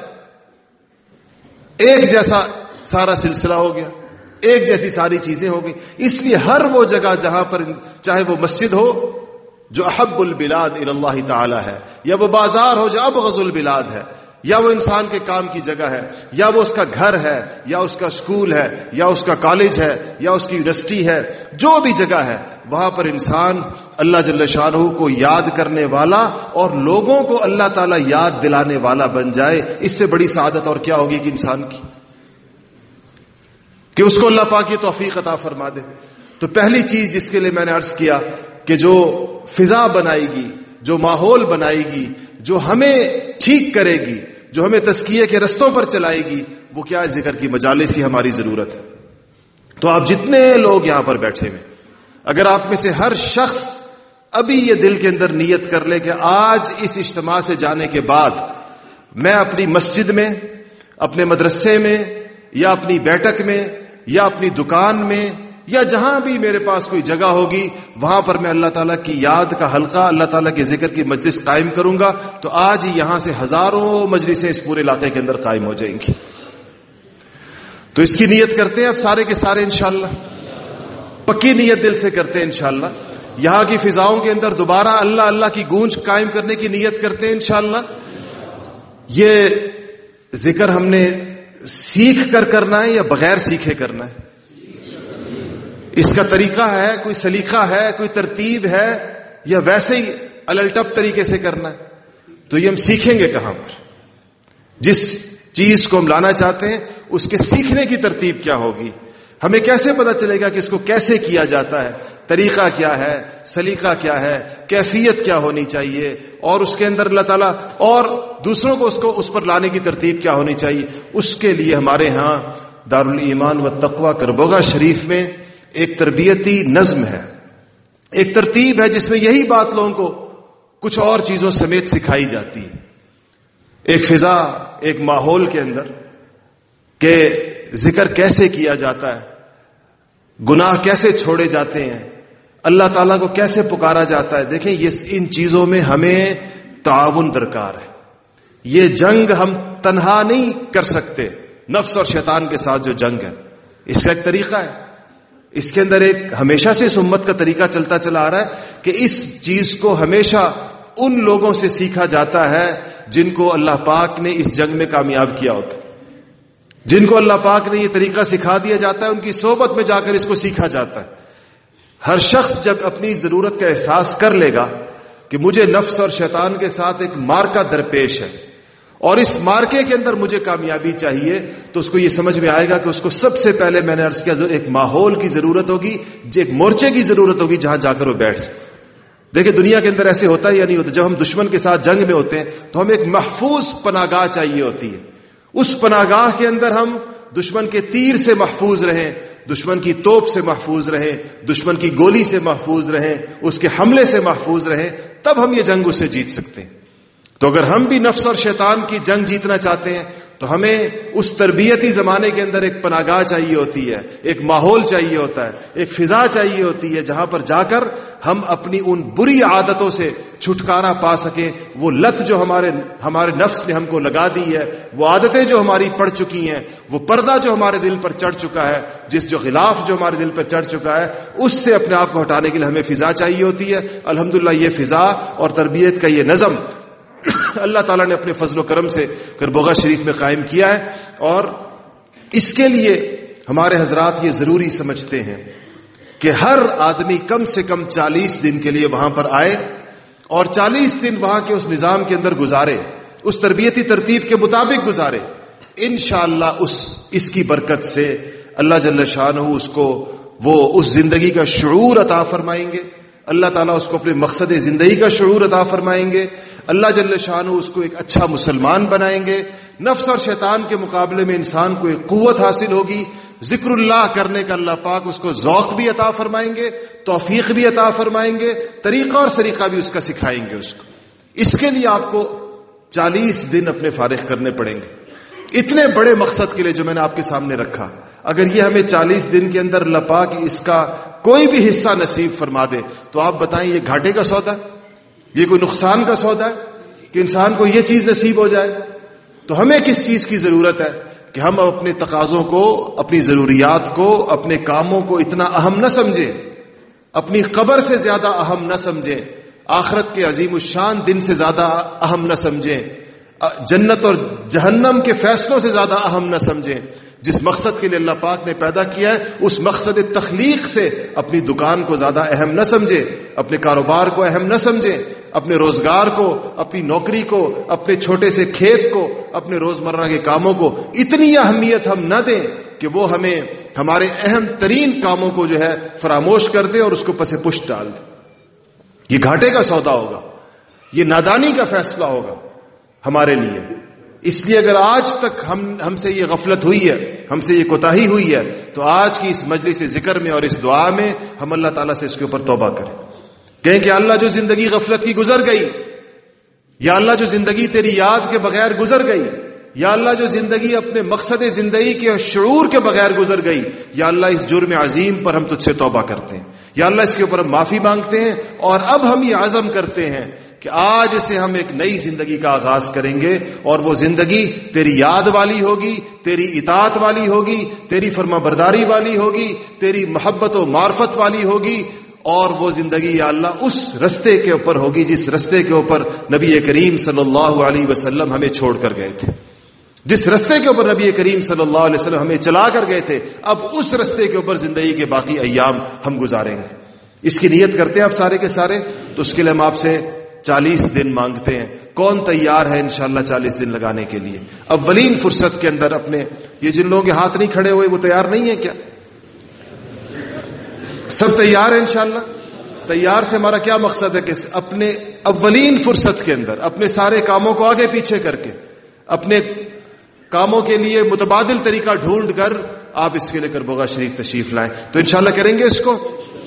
ایک جیسا سارا سلسلہ ہو گیا، ایک جیسی ساری چیزیں ہو گئی. اس لیے ہر وہ جگہ جہاں پر چاہے وہ مسجد ہو جو احب البلاد الی اللہ تعالی ہے، یا وہ بازار ہو جو ابغض البلاد ہے، یا وہ انسان کے کام کی جگہ ہے، یا وہ اس کا گھر ہے، یا اس کا اسکول ہے، یا اس کا کالج ہے، یا اس کی یونیورسٹی ہے، جو بھی جگہ ہے وہاں پر انسان اللہ جل شانہ کو یاد کرنے والا اور لوگوں کو اللہ تعالی یاد دلانے والا بن جائے. اس سے بڑی سعادت اور کیا ہوگی کہ انسان کی، کہ اس کو اللہ پاک یہ توفیق عطا فرما دے. تو پہلی چیز جس کے لیے میں نے عرض کیا کہ جو فضا بنائے گی، جو ماحول بنائے گی، جو ہمیں ٹھیک کرے گی، جو ہمیں تزکیے کے رستوں پر چلائے گی، وہ کیا ہے؟ ذکر کی مجالس ہی ہماری ضرورت ہے. تو آپ جتنے لوگ یہاں پر بیٹھے ہوئے، اگر آپ میں سے ہر شخص ابھی یہ دل کے اندر نیت کر لے کہ آج اس اجتماع سے جانے کے بعد میں اپنی مسجد میں، اپنے مدرسے میں، یا اپنی بیٹھک میں، یا اپنی دکان میں، یا جہاں بھی میرے پاس کوئی جگہ ہوگی، وہاں پر میں اللہ تعالیٰ کی یاد کا حلقہ، اللہ تعالیٰ کے ذکر کی مجلس قائم کروں گا، تو آج ہی یہاں سے ہزاروں مجلسیں اس پورے علاقے کے اندر قائم ہو جائیں گی. تو اس کی نیت کرتے ہیں اب سارے کے سارے انشاءاللہ، پکی نیت دل سے کرتے ہیں انشاءاللہ. یہاں کی فضاؤں کے اندر دوبارہ اللہ اللہ کی گونج قائم کرنے کی نیت کرتے ہیں انشاءاللہ. یہ ذکر ہم نے سیکھ کر کرنا ہے یا بغیر سیکھے کرنا ہے؟ اس کا طریقہ ہے، کوئی سلیقہ ہے، کوئی ترتیب ہے، یا ویسے ہی الٹپ طریقے سے کرنا ہے؟ تو یہ ہم سیکھیں گے کہاں پر؟ جس چیز کو ہم لانا چاہتے ہیں اس کے سیکھنے کی ترتیب کیا ہوگی؟ ہمیں کیسے پتا چلے گا کہ اس کو کیسے کیا جاتا ہے؟ طریقہ کیا ہے؟ سلیقہ کیا ہے؟ کیفیت کیا ہونی چاہیے؟ اور اس کے اندر اللہ تعالیٰ اور دوسروں کو اس پر لانے کی ترتیب کیا ہونی چاہیے؟ اس کے لیے ہمارے ہاں دارالایمان والتقویٰ کربوگا شریف میں ایک تربیتی نظم ہے، ایک ترتیب ہے جس میں یہی بات لوگوں کو کچھ اور چیزوں سمیت سکھائی جاتی ہے. ایک فضا، ایک ماحول کے اندر کہ ذکر کیسے کیا جاتا ہے، گناہ کیسے چھوڑے جاتے ہیں، اللہ تعالیٰ کو کیسے پکارا جاتا ہے. دیکھیں ان چیزوں میں ہمیں تعاون درکار ہے. یہ جنگ ہم تنہا نہیں کر سکتے. نفس اور شیطان کے ساتھ جو جنگ ہے، اس کا ایک طریقہ ہے، اس کے اندر ایک ہمیشہ سے اس امت کا طریقہ چلتا چلا آ رہا ہے کہ اس چیز کو ہمیشہ ان لوگوں سے سیکھا جاتا ہے جن کو اللہ پاک نے اس جنگ میں کامیاب کیا ہوتا ہے، جن کو اللہ پاک نے یہ طریقہ سکھا دیا جاتا ہے، ان کی صحبت میں جا کر اس کو سیکھا جاتا ہے. ہر شخص جب اپنی ضرورت کا احساس کر لے گا کہ مجھے نفس اور شیطان کے ساتھ ایک مارکا درپیش ہے اور اس مارکے کے اندر مجھے کامیابی چاہیے، تو اس کو یہ سمجھ میں آئے گا کہ اس کو سب سے پہلے میں نے عرض کیا ایک ماحول کی ضرورت ہوگی، ایک مورچے کی ضرورت ہوگی جہاں جا کر وہ بیٹھ سکے. دیکھیں دنیا کے اندر ایسے ہوتا ہے یا نہیں ہوتا، جب ہم دشمن کے ساتھ جنگ میں ہوتے ہیں تو ہمیں ایک محفوظ پناہگاہ چاہیے ہوتی ہے. اس پناہگاہ کے اندر ہم دشمن کے تیر سے محفوظ رہیں، دشمن کی توپ سے محفوظ رہیں، دشمن کی گولی سے محفوظ رہیں، اس کے حملے سے محفوظ رہیں، تب ہم یہ جنگ اس سے جیت سکتے ہیں. تو اگر ہم بھی نفس اور شیطان کی جنگ جیتنا چاہتے ہیں تو ہمیں اس تربیتی زمانے کے اندر ایک پناہگاہ چاہیے ہوتی ہے، ایک ماحول چاہیے ہوتا ہے، ایک فضا چاہیے ہوتی ہے جہاں پر جا کر ہم اپنی ان بری عادتوں سے چھٹکارا پا سکیں. وہ لت جو ہمارے نفس نے ہم کو لگا دی ہے، وہ عادتیں جو ہماری پڑ چکی ہیں، وہ پردہ جو ہمارے دل پر چڑھ چکا ہے، جو غلاف جو ہمارے دل پر چڑھ چکا ہے، اس سے اپنے آپ کو ہٹانے کے لیے ہمیں فضا چاہیے ہوتی ہے. الحمدللہ یہ فضا اور تربیت کا یہ نظم اللہ تعالیٰ نے اپنے فضل و کرم سے کربوگا شریف میں قائم کیا ہے، اور اس کے لیے ہمارے حضرات یہ ضروری سمجھتے ہیں کہ ہر آدمی کم سے کم 40 دن کے لیے وہاں پر آئے اور 40 دن وہاں کے اس نظام کے اندر گزارے، اس تربیتی ترتیب کے مطابق گزارے. انشاءاللہ اس کی برکت سے اللہ جل شانہ اس کو وہ اس زندگی کا شعور عطا فرمائیں گے. اللہ تعالیٰ اس کو اپنے مقصد زندگی کا شعور عطا فرمائیں گے. اللہ جل شانہ اس کو ایک اچھا مسلمان بنائیں گے. نفس اور شیطان کے مقابلے میں انسان کو ایک قوت حاصل ہوگی. ذکر اللہ کرنے کا اللہ پاک اس کو ذوق بھی عطا فرمائیں گے, توفیق بھی عطا فرمائیں گے, طریقہ اور سلیقہ بھی اس کا سکھائیں گے اس کو. اس کے لیے آپ کو 40 دن اپنے فارغ کرنے پڑیں گے. اتنے بڑے مقصد کے لیے جو میں نے آپ کے سامنے رکھا, اگر یہ ہمیں 40 دن کے اندر اللہ پاک اس کا کوئی بھی حصہ نصیب فرما دے تو آپ بتائیں یہ گھاٹے کا سودا ہے, یہ کوئی نقصان کا سودا ہے کہ انسان کو یہ چیز نصیب ہو جائے؟ تو ہمیں کس چیز کی ضرورت ہے کہ ہم اپنے تقاضوں کو, اپنی ضروریات کو, اپنے کاموں کو اتنا اہم نہ سمجھیں, اپنی قبر سے زیادہ اہم نہ سمجھیں, آخرت کے عظیم الشان دن سے زیادہ اہم نہ سمجھیں, جنت اور جہنم کے فیصلوں سے زیادہ اہم نہ سمجھیں. جس مقصد کے لیے اللہ پاک نے پیدا کیا ہے اس مقصد تخلیق سے اپنی دکان کو زیادہ اہم نہ سمجھیں, اپنے کاروبار کو اہم نہ سمجھیں, اپنے روزگار کو, اپنی نوکری کو, اپنے چھوٹے سے کھیت کو, اپنے روزمرہ کے کاموں کو اتنی اہمیت ہم نہ دیں کہ وہ ہمیں ہمارے اہم ترین کاموں کو جو ہے فراموش کر دے اور اس کو پس پشت ڈال دے. یہ گھاٹے کا سودا ہوگا, یہ نادانی کا فیصلہ ہوگا ہمارے لیے. اس لیے اگر آج تک ہم سے یہ غفلت ہوئی ہے, ہم سے یہ کوتاہی ہوئی ہے, تو آج کی اس مجلس ذکر میں اور اس دعا میں ہم اللہ تعالیٰ سے اس کے اوپر توبہ کریں. کہیں کہ اللہ جو زندگی غفلت کی گزر گئی, یا اللہ جو زندگی تیری یاد کے بغیر گزر گئی, یا اللہ جو زندگی اپنے مقصد زندگی کے شعور کے بغیر گزر گئی, یا اللہ اس جرم عظیم پر ہم تجھ سے توبہ کرتے ہیں, یا اللہ اس کے اوپر ہم معافی مانگتے ہیں, اور اب ہم یہ عزم کرتے ہیں کہ آج سے ہم ایک نئی زندگی کا آغاز کریں گے, اور وہ زندگی تیری یاد والی ہوگی, تیری اطاعت والی ہوگی, تیری فرما برداری والی ہوگی, تیری محبت و معرفت والی ہوگی. اور وہ زندگی یا اللہ اس رستے کے اوپر ہوگی جس رستے کے اوپر نبی کریم صلی اللہ علیہ وسلم ہمیں چھوڑ کر گئے تھے, جس رستے کے اوپر نبی کریم صلی اللہ علیہ وسلم ہمیں چلا کر گئے تھے. اب اس رستے کے اوپر زندگی کے باقی ایام ہم گزاریں گے. اس کی نیت کرتے ہیں آپ سارے کے سارے. تو اس کے لیے ہم آپ سے 40 دن مانگتے ہیں. کون تیار ہے انشاءاللہ 40 دن لگانے کے لیے؟ اولین فرصت کے اندر اپنے, یہ جن لوگوں کے ہاتھ نہیں کھڑے ہوئے وہ تیار نہیں ہے کیا؟ سب تیار ہیں انشاءاللہ؟ تیار سے ہمارا کیا مقصد ہے کہ اپنے اولین فرصت کے اندر اپنے سارے کاموں کو آگے پیچھے کر کے, اپنے کاموں کے لیے متبادل طریقہ ڈھونڈ کر آپ اس کے لے کر بوگا شریف تشریف لائیں. تو انشاءاللہ کریں گے اس کو.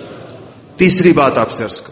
تیسری بات آپ سے عرض کروں,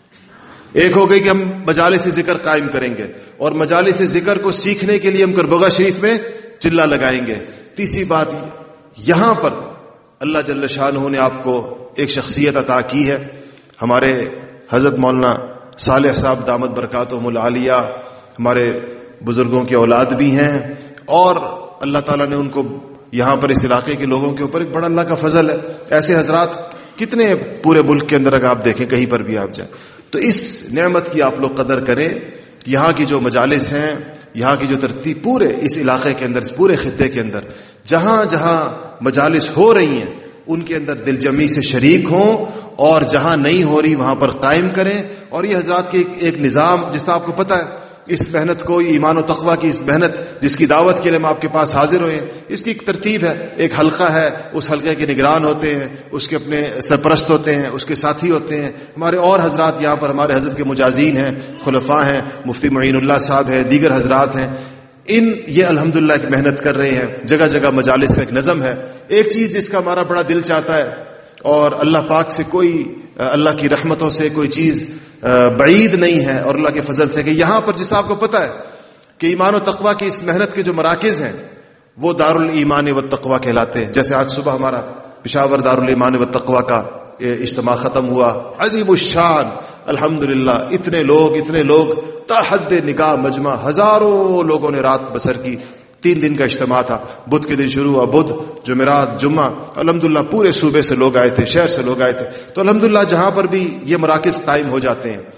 ایک ہو گئی کہ ہم مجالس ذکر قائم کریں گے, اور مجالس ذکر کو سیکھنے کے لیے ہم کربوگا شریف میں چلا لگائیں گے. تیسری بات, یہاں پر اللہ جل شانہ نے آپ کو ایک شخصیت عطا کی ہے. ہمارے حضرت مولانا صالح صاحب دامت برکاتہم العالیہ ہمارے بزرگوں کے اولاد بھی ہیں, اور اللہ تعالیٰ نے ان کو یہاں پر اس علاقے کے لوگوں کے اوپر ایک بڑا اللہ کا فضل ہے. ایسے حضرات کتنے پورے ملک کے اندر اگر آپ دیکھیں کہیں پر بھی آپ جائیں, تو اس نعمت کی آپ لوگ قدر کریں. یہاں کی جو مجالس ہیں, یہاں کی جو ترتیب پورے اس علاقے کے اندر, اس پورے خطے کے اندر جہاں جہاں مجالس ہو رہی ہیں ان کے اندر دل جمی سے شریک ہوں, اور جہاں نہیں ہو رہی وہاں پر قائم کریں. اور یہ حضرات کے ایک نظام, جس طرح آپ کو پتہ ہے اس محنت کو, ایمان و تقوی کی اس محنت جس کی دعوت کے لیے ہم آپ کے پاس حاضر ہوئے ہیں, اس کی ایک ترتیب ہے. ایک حلقہ ہے, اس حلقے کے نگران ہوتے ہیں, اس کے اپنے سرپرست ہوتے ہیں, اس کے ساتھی ہوتے ہیں. ہمارے اور حضرات یہاں پر ہمارے حضرت کے مجازین ہیں, خلفاء ہیں, مفتی معین اللہ صاحب ہیں, دیگر حضرات ہیں. یہ الحمدللہ ایک محنت کر رہے ہیں. جگہ جگہ مجالس کا ایک نظم ہے. ایک چیز جس کا ہمارا بڑا دل چاہتا ہے, اور اللہ پاک سے کوئی, اللہ کی رحمتوں سے کوئی چیز بعید نہیں ہے, اور اللہ کے فضل سے, کہ یہاں پر جس طرح آپ کو پتہ ہے کہ ایمان و تقوی کی اس محنت کے جو مراکز ہیں وہ دارالایمان والتقوی کہلاتے ہیں. جیسے آج صبح ہمارا پشاور دارالایمان والتقوی کا اجتماع ختم ہوا, عظیم الشان الحمدللہ. اتنے لوگ تا حد نگاہ مجمع, ہزاروں لوگوں نے رات بسر کی. 3 دن کا اجتماع تھا. بدھ کے دن شروع ہوا, بدھ, جمعرات, جمعہ, الحمدللہ پورے صوبے سے لوگ آئے تھے, شہر سے لوگ آئے تھے. تو الحمدللہ جہاں پر بھی یہ مراکز قائم ہو جاتے ہیں,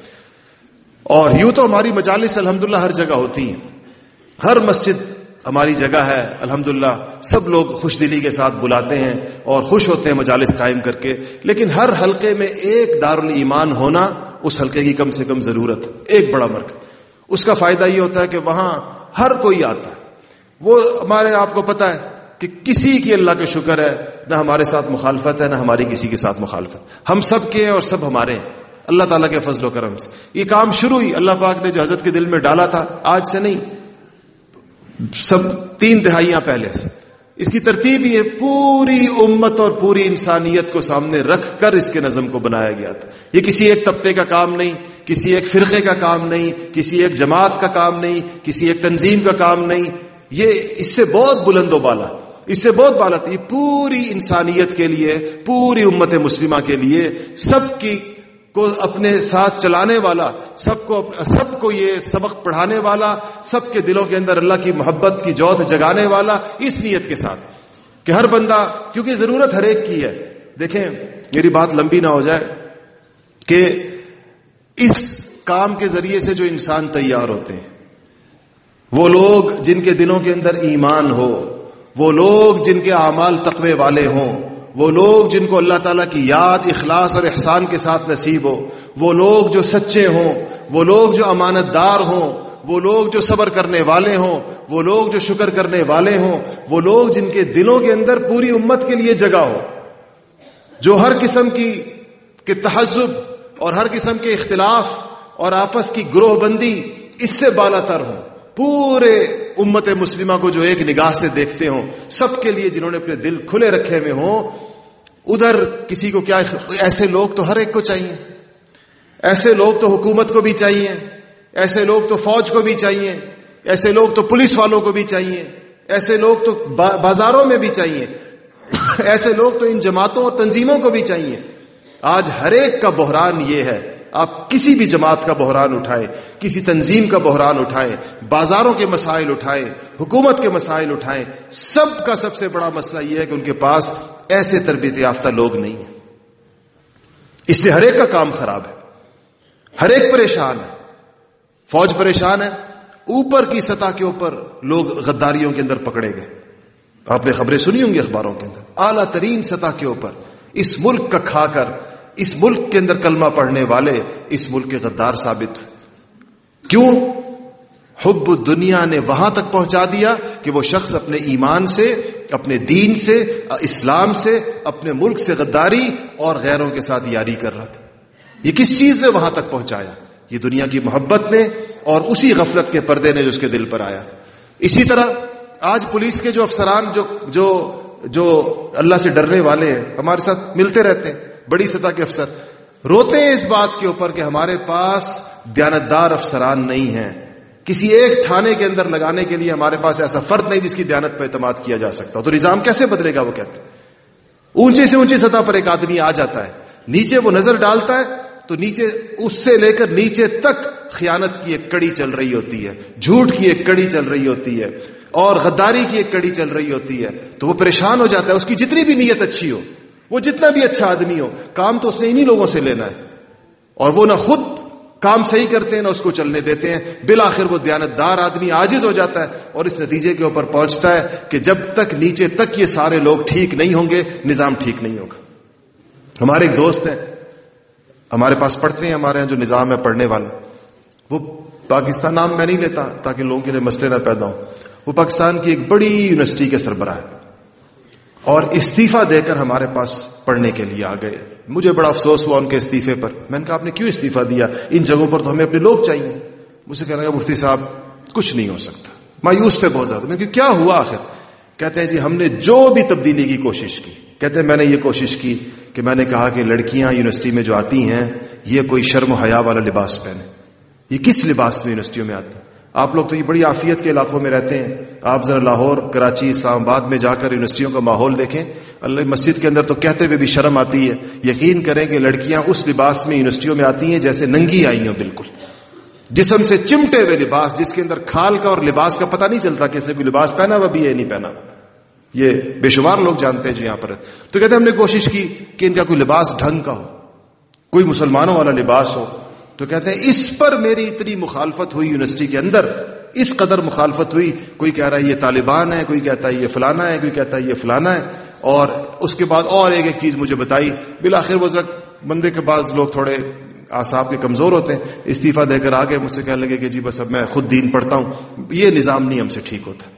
اور یوں تو ہماری مجالس الحمدللہ ہر جگہ ہوتی ہیں, ہر مسجد ہماری جگہ ہے الحمدللہ, سب لوگ خوش دلی کے ساتھ بلاتے ہیں اور خوش ہوتے ہیں مجالس قائم کر کے. لیکن ہر حلقے میں ایک دارالایمان ہونا اس حلقے کی کم سے کم ضرورت, ایک بڑا مرکز. اس کا فائدہ یہ ہوتا ہے کہ وہاں ہر کوئی آتا ہے. وہ ہمارے آپ کو پتہ ہے کہ کسی کی اللہ کا شکر ہے نہ ہمارے ساتھ مخالفت ہے, نہ ہماری کسی کے ساتھ مخالفت. ہم سب کے ہیں اور سب ہمارے ہیں اللہ تعالیٰ کے فضل و کرم سے یہ کام شروع ہی اللہ پاک نے جو حضرت کے دل میں ڈالا تھا آج سے نہیں، سب 3 دہائیاں پہلے سے۔ اس کی ترتیب یہ پوری امت اور پوری انسانیت کو سامنے رکھ کر اس کے نظم کو بنایا گیا تھا۔ یہ کسی ایک طبقے کا کام نہیں، کسی ایک فرقے کا کام نہیں، کسی ایک جماعت کا کام نہیں، کسی ایک تنظیم کا کام نہیں، یہ اس سے بہت بلند و بالا، اس سے بہت بالا تھی، پوری انسانیت کے لیے، پوری امت مسلمہ کے لیے، سب کی کو اپنے ساتھ چلانے والا، سب کو یہ سبق پڑھانے والا، سب کے دلوں کے اندر اللہ کی محبت کی جوت جگانے والا، اس نیت کے ساتھ کہ ہر بندہ، کیونکہ ضرورت ہر ایک کی ہے۔ دیکھیں میری بات لمبی نہ ہو جائے کہ اس کام کے ذریعے سے جو انسان تیار ہوتے ہیں، وہ لوگ جن کے دلوں کے اندر ایمان ہو، وہ لوگ جن کے اعمال تقوی والے ہوں، وہ لوگ جن کو اللہ تعالیٰ کی یاد اخلاص اور احسان کے ساتھ نصیب ہو، وہ لوگ جو سچے ہوں، وہ لوگ جو امانت دار ہوں، وہ لوگ جو صبر کرنے والے ہوں، وہ لوگ جو شکر کرنے والے ہوں، وہ لوگ جن کے دلوں کے اندر پوری امت کے لیے جگہ ہو، جو ہر قسم کے تحزب اور ہر قسم کے اختلاف اور آپس کی گروہ بندی اس سے بالا تر ہوں، پورے امت مسلمہ کو جو ایک نگاہ سے دیکھتے ہوں، سب کے لیے جنہوں نے اپنے دل کھلے رکھے ہوئے ہوں، ادھر کسی کو کیا، ایسے لوگ تو ہر ایک کو چاہیے، ایسے لوگ تو حکومت کو بھی چاہیے، ایسے لوگ تو فوج کو بھی چاہیے، ایسے لوگ تو پولیس والوں کو بھی چاہیے، ایسے لوگ تو بازاروں میں بھی چاہیے، ایسے لوگ تو ان جماعتوں اور تنظیموں کو بھی چاہیے۔ آج ہر ایک کا بحران یہ ہے، آپ کسی بھی جماعت کا بحران اٹھائیں، کسی تنظیم کا بحران اٹھائیں، بازاروں کے مسائل اٹھائیں، حکومت کے مسائل اٹھائیں، سب کا سب سے بڑا مسئلہ یہ ہے کہ ان کے پاس ایسے تربیت یافتہ لوگ نہیں ہیں۔ اس لیے ہر ایک کا کام خراب ہے، ہر ایک پریشان ہے، فوج پریشان ہے، اوپر کی سطح کے اوپر لوگ غداریوں کے اندر پکڑے گئے، آپ نے خبریں سنی ہوں گی اخباروں کے اندر، اعلیٰ ترین سطح کے اوپر اس ملک کا کھا کر اس ملک کے اندر کلمہ پڑھنے والے اس ملک کے غدار ثابت ہوئے۔ کیوں؟ حب الدنیا نے وہاں تک پہنچا دیا کہ وہ شخص اپنے ایمان سے، اپنے دین سے، اسلام سے، اپنے ملک سے غداری اور غیروں کے ساتھ یاری کر رہا تھا۔ یہ کس چیز نے وہاں تک پہنچایا؟ یہ دنیا کی محبت نے اور اسی غفلت کے پردے نے جو اس کے دل پر آیا۔ اسی طرح آج پولیس کے جو افسران جو اللہ سے ڈرنے والے ہیں، ہمارے ساتھ ملتے رہتے ہیں، بڑی سطح کے افسر روتے ہیں اس بات کے اوپر کہ ہمارے پاس دیانتدار افسران نہیں ہیں، کسی ایک تھانے کے اندر لگانے کے لیے ہمارے پاس ایسا فرد نہیں جس کی دیانت پر اعتماد کیا جا سکتا، تو نظام کیسے بدلے گا؟ وہ کہتے ہیں اونچے سے اونچی سطح پر ایک آدمی آ جاتا ہے، نیچے وہ نظر ڈالتا ہے تو نیچے اس سے لے کر نیچے تک خیانت کی ایک کڑی چل رہی ہوتی ہے، جھوٹ کی ایک کڑی چل رہی ہوتی ہے، اور غداری کی ایک کڑی چل رہی ہوتی ہے، تو وہ پریشان ہو جاتا ہے۔ اس کی جتنی بھی نیت اچھی ہو، وہ جتنا بھی اچھا آدمی ہو، کام تو اس نے انہی لوگوں سے لینا ہے، اور وہ نہ خود کام صحیح کرتے ہیں نہ اس کو چلنے دیتے ہیں۔ بالآخر وہ دیانتدار آدمی عاجز ہو جاتا ہے اور اس نتیجے کے اوپر پہنچتا ہے کہ جب تک نیچے تک یہ سارے لوگ ٹھیک نہیں ہوں گے، نظام ٹھیک نہیں ہوگا۔ ہمارے ایک دوست ہیں، ہمارے پاس پڑھتے ہیں، ہمارے یہاں جو نظام ہے پڑھنے والا، وہ پاکستان، نام میں نہیں لیتا تاکہ لوگوں کے لیے مسئلے نہ پیدا ہوں، وہ پاکستان کی ایک بڑی یونیورسٹی کے سربراہ ہے، اور استعفیٰ دے کر ہمارے پاس پڑھنے کے لیے آ گئے۔ مجھے بڑا افسوس ہوا ان کے استعفے پر۔ میں نے کہا آپ نے کیوں استعفیٰ دیا؟ ان جگہوں پر تو ہمیں اپنے لوگ چاہیے۔ مجھ سے کہنے لگا مفتی صاحب کچھ نہیں ہو سکتا، مایوس تھے بہت زیادہ۔ میں نے کہا کیا ہوا آخر؟ کہتے ہیں جی ہم نے جو بھی تبدیلی کی کوشش کی، کہتے ہیں میں نے یہ کوشش کی کہ میں نے کہا کہ لڑکیاں یونیورسٹی میں جو آتی ہیں یہ کوئی شرم و حیا والا لباس پہنے۔ یہ کس لباس میں یونیورسٹیوں میں آتے ہیں؟ آپ لوگ تو یہ بڑی عافیت کے علاقوں میں رہتے ہیں، آپ ذرا لاہور، کراچی، اسلام آباد میں جا کر یونیورسٹیوں کا ماحول دیکھیں، اللہ مسجد کے اندر تو کہتے ہوئے بھی شرم آتی ہے۔ یقین کریں کہ لڑکیاں اس لباس میں یونیورسٹیوں میں آتی ہیں جیسے ننگی آئی ہوں، بالکل جسم سے چمٹے ہوئے لباس، جس کے اندر کھال کا اور لباس کا پتہ نہیں چلتا کہ اس نے کوئی لباس پہنا ہوا بھی ہے نہیں پہنا۔ یہ بے شمار لوگ جانتے ہیں جو یہاں پر۔ تو کہتے ہیں ہم نے کوشش کی کہ ان کا کوئی لباس ڈھنگ کا ہو، کوئی مسلمانوں والا لباس ہو۔ تو کہتے ہیں اس پر میری اتنی مخالفت ہوئی یونیورسٹی کے اندر، اس قدر مخالفت ہوئی، کوئی کہہ رہا ہے یہ طالبان ہے، کوئی کہتا ہے یہ فلانا ہے، کوئی کہتا ہے یہ فلانا ہے، اور اس کے بعد اور ایک چیز مجھے بتائی۔ بالآخر وہ ذرا بندے کے بعض لوگ تھوڑے اعصاب کے کمزور ہوتے ہیں، استعفیٰ دے کر آگے مجھ سے کہنے لگے کہ جی بس اب میں خود دین پڑھتا ہوں، یہ نظام نہیں ہم سے ٹھیک ہوتا۔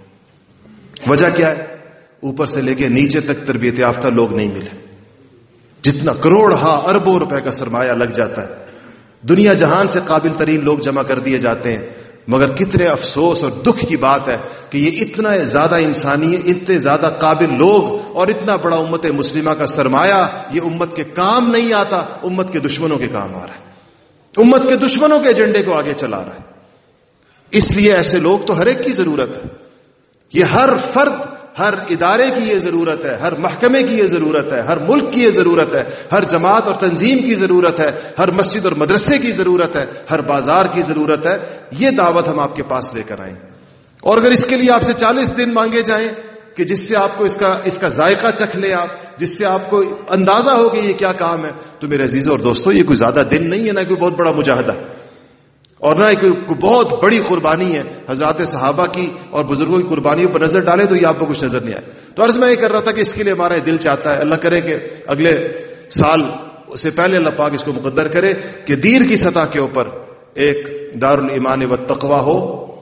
وجہ کیا ہے؟ اوپر سے لے کے نیچے تک تربیت یافتہ لوگ نہیں ملے۔ جتنا کروڑ اربوں روپے کا سرمایہ لگ جاتا ہے دنیا جہان سے قابل ترین لوگ جمع کر دیے جاتے ہیں، مگر کتنے افسوس اور دکھ کی بات ہے کہ یہ اتنا زیادہ انسانی، اتنے زیادہ قابل لوگ اور اتنا بڑا امت مسلمہ کا سرمایہ یہ امت کے کام نہیں آتا، امت کے دشمنوں کے کام آ رہا ہے، امت کے دشمنوں کے ایجنڈے کو آگے چلا رہا ہے۔ اس لیے ایسے لوگ تو ہر ایک کی ضرورت ہے، یہ ہر فرد، ہر ادارے کی یہ ضرورت ہے، ہر محکمے کی یہ ضرورت ہے، ہر ملک کی یہ ضرورت ہے، ہر جماعت اور تنظیم کی ضرورت ہے، ہر مسجد اور مدرسے کی ضرورت ہے، ہر بازار کی ضرورت ہے۔ یہ دعوت ہم آپ کے پاس لے کر آئیں، اور اگر اس کے لیے آپ سے 40 دن مانگے جائیں کہ جس سے آپ کو اس کا ذائقہ چکھ لے آپ، جس سے آپ کو اندازہ ہو کہ یہ کیا کام ہے، تو میرے عزیزوں اور دوستوں یہ کوئی زیادہ دن نہیں ہے، نہ کوئی بہت بڑا مجاہدہ اور نہ کوئی بہت بڑی قربانی ہے۔ حضرات صحابہ کی اور بزرگوں کی قربانیوں پر نظر ڈالیں تو یہ آپ کو کچھ نظر نہیں آئے۔ تو عرض میں یہ کر رہا تھا کہ اس کے لیے ہمارا دل چاہتا ہے، اللہ کرے کہ اگلے سال سے پہلے اللہ پاک اس کو مقدر کرے کہ دیر کی سطح کے اوپر ایک دارالایمان والتقوی ہو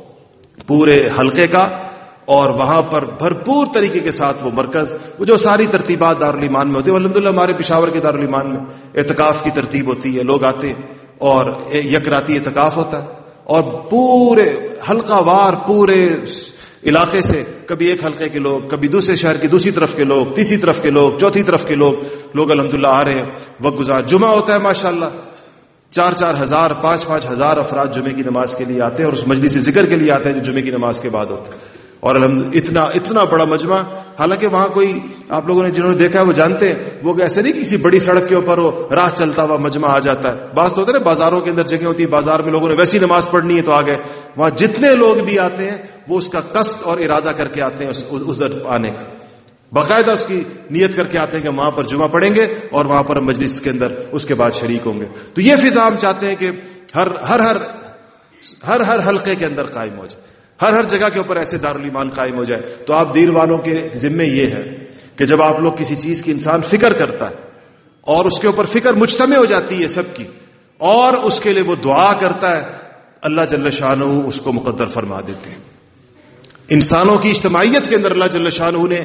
پورے حلقے کا، اور وہاں پر بھرپور طریقے کے ساتھ وہ مرکز، وہ جو ساری ترتیبات دارالایمان میں ہوتی ہے، الحمدللہ ہمارے پشاور کے دارالایمان میں اعتکاف کی ترتیب ہوتی ہے، لوگ آتے ہیں اور یک راتی اعتکاف ہوتا ہے، اور پورے حلقہ وار پورے علاقے سے، کبھی ایک حلقے کے لوگ، کبھی دوسرے شہر کی دوسری طرف کے لوگ، تیسری طرف کے لوگ، چوتھی طرف کے لوگ الحمدللہ آ رہے ہیں، وقت گزار جمعہ ہوتا ہے ماشاءاللہ، 4-4 ہزار 5-5 ہزار افراد جمعے کی نماز کے لیے آتے ہیں، اور اس مجلس ذکر کے لیے آتے ہیں جو جمعے کی نماز کے بعد ہوتا ہے۔ اور اتنا بڑا مجمع، حالانکہ وہاں کوئی، آپ لوگوں نے جنہوں نے دیکھا ہے وہ جانتے ہیں، وہ ایسے نہیں کسی بڑی سڑک کے اوپر وہ راہ چلتا ہوا مجمع آ جاتا ہے، بعض تو ہوتا ہے نا بازاروں کے اندر جگہ ہوتی ہے، بازار میں لوگوں نے ویسی نماز پڑھنی ہے تو آ گئے، وہاں جتنے لوگ بھی آتے ہیں وہ اس کا قصد اور ارادہ کر کے آتے ہیں ادھر آنے کا، باقاعدہ اس کی نیت کر کے آتے ہیں کہ وہاں پر جمعہ پڑھیں گے اور وہاں پر مجلس کے اندر اس کے بعد شریک ہوں گے۔ تو یہ فضا ہم چاہتے ہیں کہ ہر حلقے کے اندر قائم ہو جائے، ہر جگہ کے اوپر ایسے دارالایمان قائم ہو جائے۔ تو آپ دیر والوں کے ذمے یہ ہے کہ جب آپ لوگ کسی چیز کی انسان فکر کرتا ہے اور اس کے اوپر فکر مجتمع ہو جاتی ہے سب کی، اور اس کے لیے وہ دعا کرتا ہے، اللہ جل شانہ اس کو مقدر فرما دیتے ہیں۔ انسانوں کی اجتماعیت کے اندر اللہ جل شانہ نے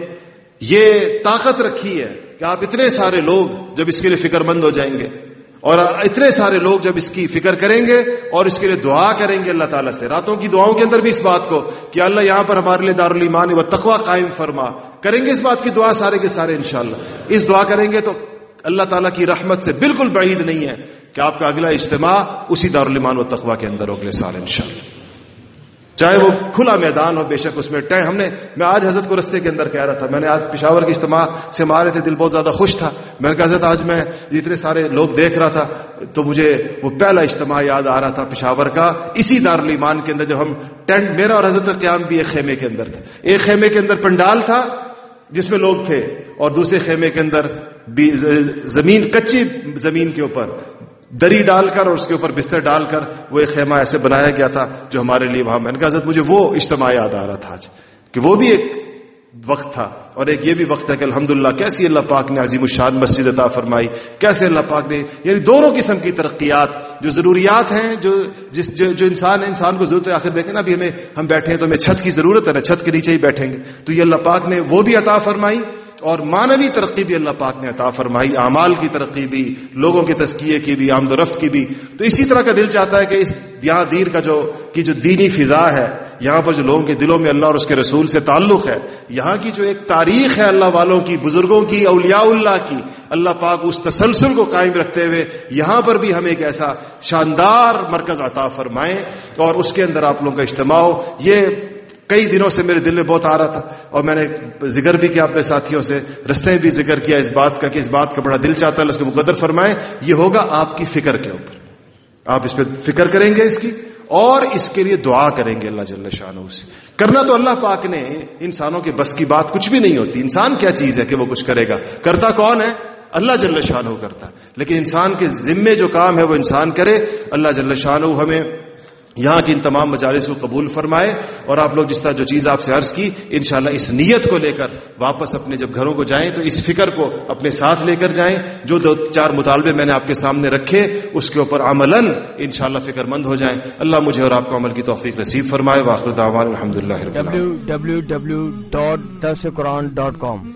یہ طاقت رکھی ہے کہ آپ اتنے سارے لوگ جب اس کے لیے فکر مند ہو جائیں گے، اور اتنے سارے لوگ جب اس کی فکر کریں گے اور اس کے لیے دعا کریں گے اللہ تعالیٰ سے، راتوں کی دعاؤں کے اندر بھی اس بات کو کہ اللہ یہاں پر ہمارے لیے دارالایمان والتقوی قائم فرما، کریں گے اس بات کی دعا سارے کے سارے انشاءاللہ۔ اس دعا کریں گے تو اللہ تعالیٰ کی رحمت سے بالکل بعید نہیں ہے کہ آپ کا اگلا اجتماع اسی دارالایمان والتقوی کے اندر ہو اگلے سال انشاءاللہ، چاہے وہ کھلا میدان ہو، بے شک اس میں میں آج حضرت کو رستے کے اندر کہہ رہا تھا، میں نے آج پشاور کے اجتماع سے ہمارے تھے، دل بہت زیادہ خوش تھا، میں نے کہا حضرت آج میں اتنے سارے لوگ دیکھ رہا تھا تو مجھے وہ پہلا اجتماع یاد آ رہا تھا پشاور کا، اسی دارالایمان کے اندر جب ہم ٹینٹ، میرا اور حضرت کا قیام بھی ایک خیمے کے اندر تھا، ایک خیمے کے اندر پنڈال تھا جس میں لوگ تھے، اور دوسرے خیمے کے اندر بھی زمین، کچی زمین کے اوپر دری ڈال کر اور اس کے اوپر بستر ڈال کر وہ ایک خیمہ ایسے بنایا گیا تھا جو ہمارے لیے وہاں، میں نے کہا حضرت مجھے وہ اجتماع یاد آ رہا تھا آج کہ وہ بھی ایک وقت تھا، اور ایک یہ بھی وقت ہے کہ الحمدللہ کیسی اللہ پاک نے عظیم الشان مسجد عطا فرمائی، کیسے اللہ پاک نے یعنی دونوں قسم کی ترقیات، جو ضروریات ہیں، جو انسان کو ضرورت ہے، آخر دیکھیں نا ابھی ہم بیٹھے ہیں تو ہمیں چھت کی ضرورت ہے نا، چھت کے نیچے ہی بیٹھیں گے، تو یہ اللہ پاک نے وہ بھی عطا فرمائی، اور معنوی ترقی بھی اللہ پاک نے عطا فرمائی، اعمال کی ترقی بھی، لوگوں کے تزکیے کی بھی، آمد و رفت کی بھی۔ تو اسی طرح کا دل چاہتا ہے کہ یہاں دیر کا جو دینی فضا ہے، یہاں پر جو لوگوں کے دلوں میں اللہ اور اس کے رسول سے تعلق ہے، یہاں کی جو ایک تاریخ ہے اللہ والوں کی، بزرگوں کی، اولیاء اللہ کی، اللہ پاک اس تسلسل کو قائم رکھتے ہوئے یہاں پر بھی ہمیں ایک ایسا شاندار مرکز عطا فرمائیں، اور اس کے اندر آپ لوگوں کا اجتماع ہو۔ یہ کئی دنوں سے میرے دل میں بہت آ رہا تھا، اور میں نے ذکر بھی کیا اپنے ساتھیوں سے، رستے میں بھی ذکر کیا اس بات کا کہ اس بات کا بڑا دل چاہتا ہے اس کو مقدر فرمائے۔ یہ ہوگا آپ کی فکر کے اوپر، آپ اس پہ فکر کریں گے اس کی، اور اس کے لیے دعا کریں گے اللہ جل شانہ سے۔ کرنا تو اللہ پاک نے، انسانوں کے بس کی بات کچھ بھی نہیں ہوتی، انسان کیا چیز ہے کہ وہ کچھ کرے گا، کرتا کون ہے؟ اللہ جل شانہ کرتا ہے، لیکن انسان کے ذمے جو کام ہے وہ انسان کرے۔ اللہ جل شانہ ہمیں یہاں کی ان تمام مجالس کو قبول فرمائے، اور آپ لوگ جس طرح جو چیز آپ سے عرض کی انشاءاللہ اس نیت کو لے کر واپس اپنے جب گھروں کو جائیں تو اس فکر کو اپنے ساتھ لے کر جائیں، جو 2-4 مطالبے میں نے آپ کے سامنے رکھے اس کے اوپر عملاً انشاءاللہ فکر مند ہو جائیں۔ اللہ مجھے اور آپ کو عمل کی توفیق نصیب فرمائے۔ وآخر دعوانا الحمدللہ رب العالمین۔ www.darsequran.com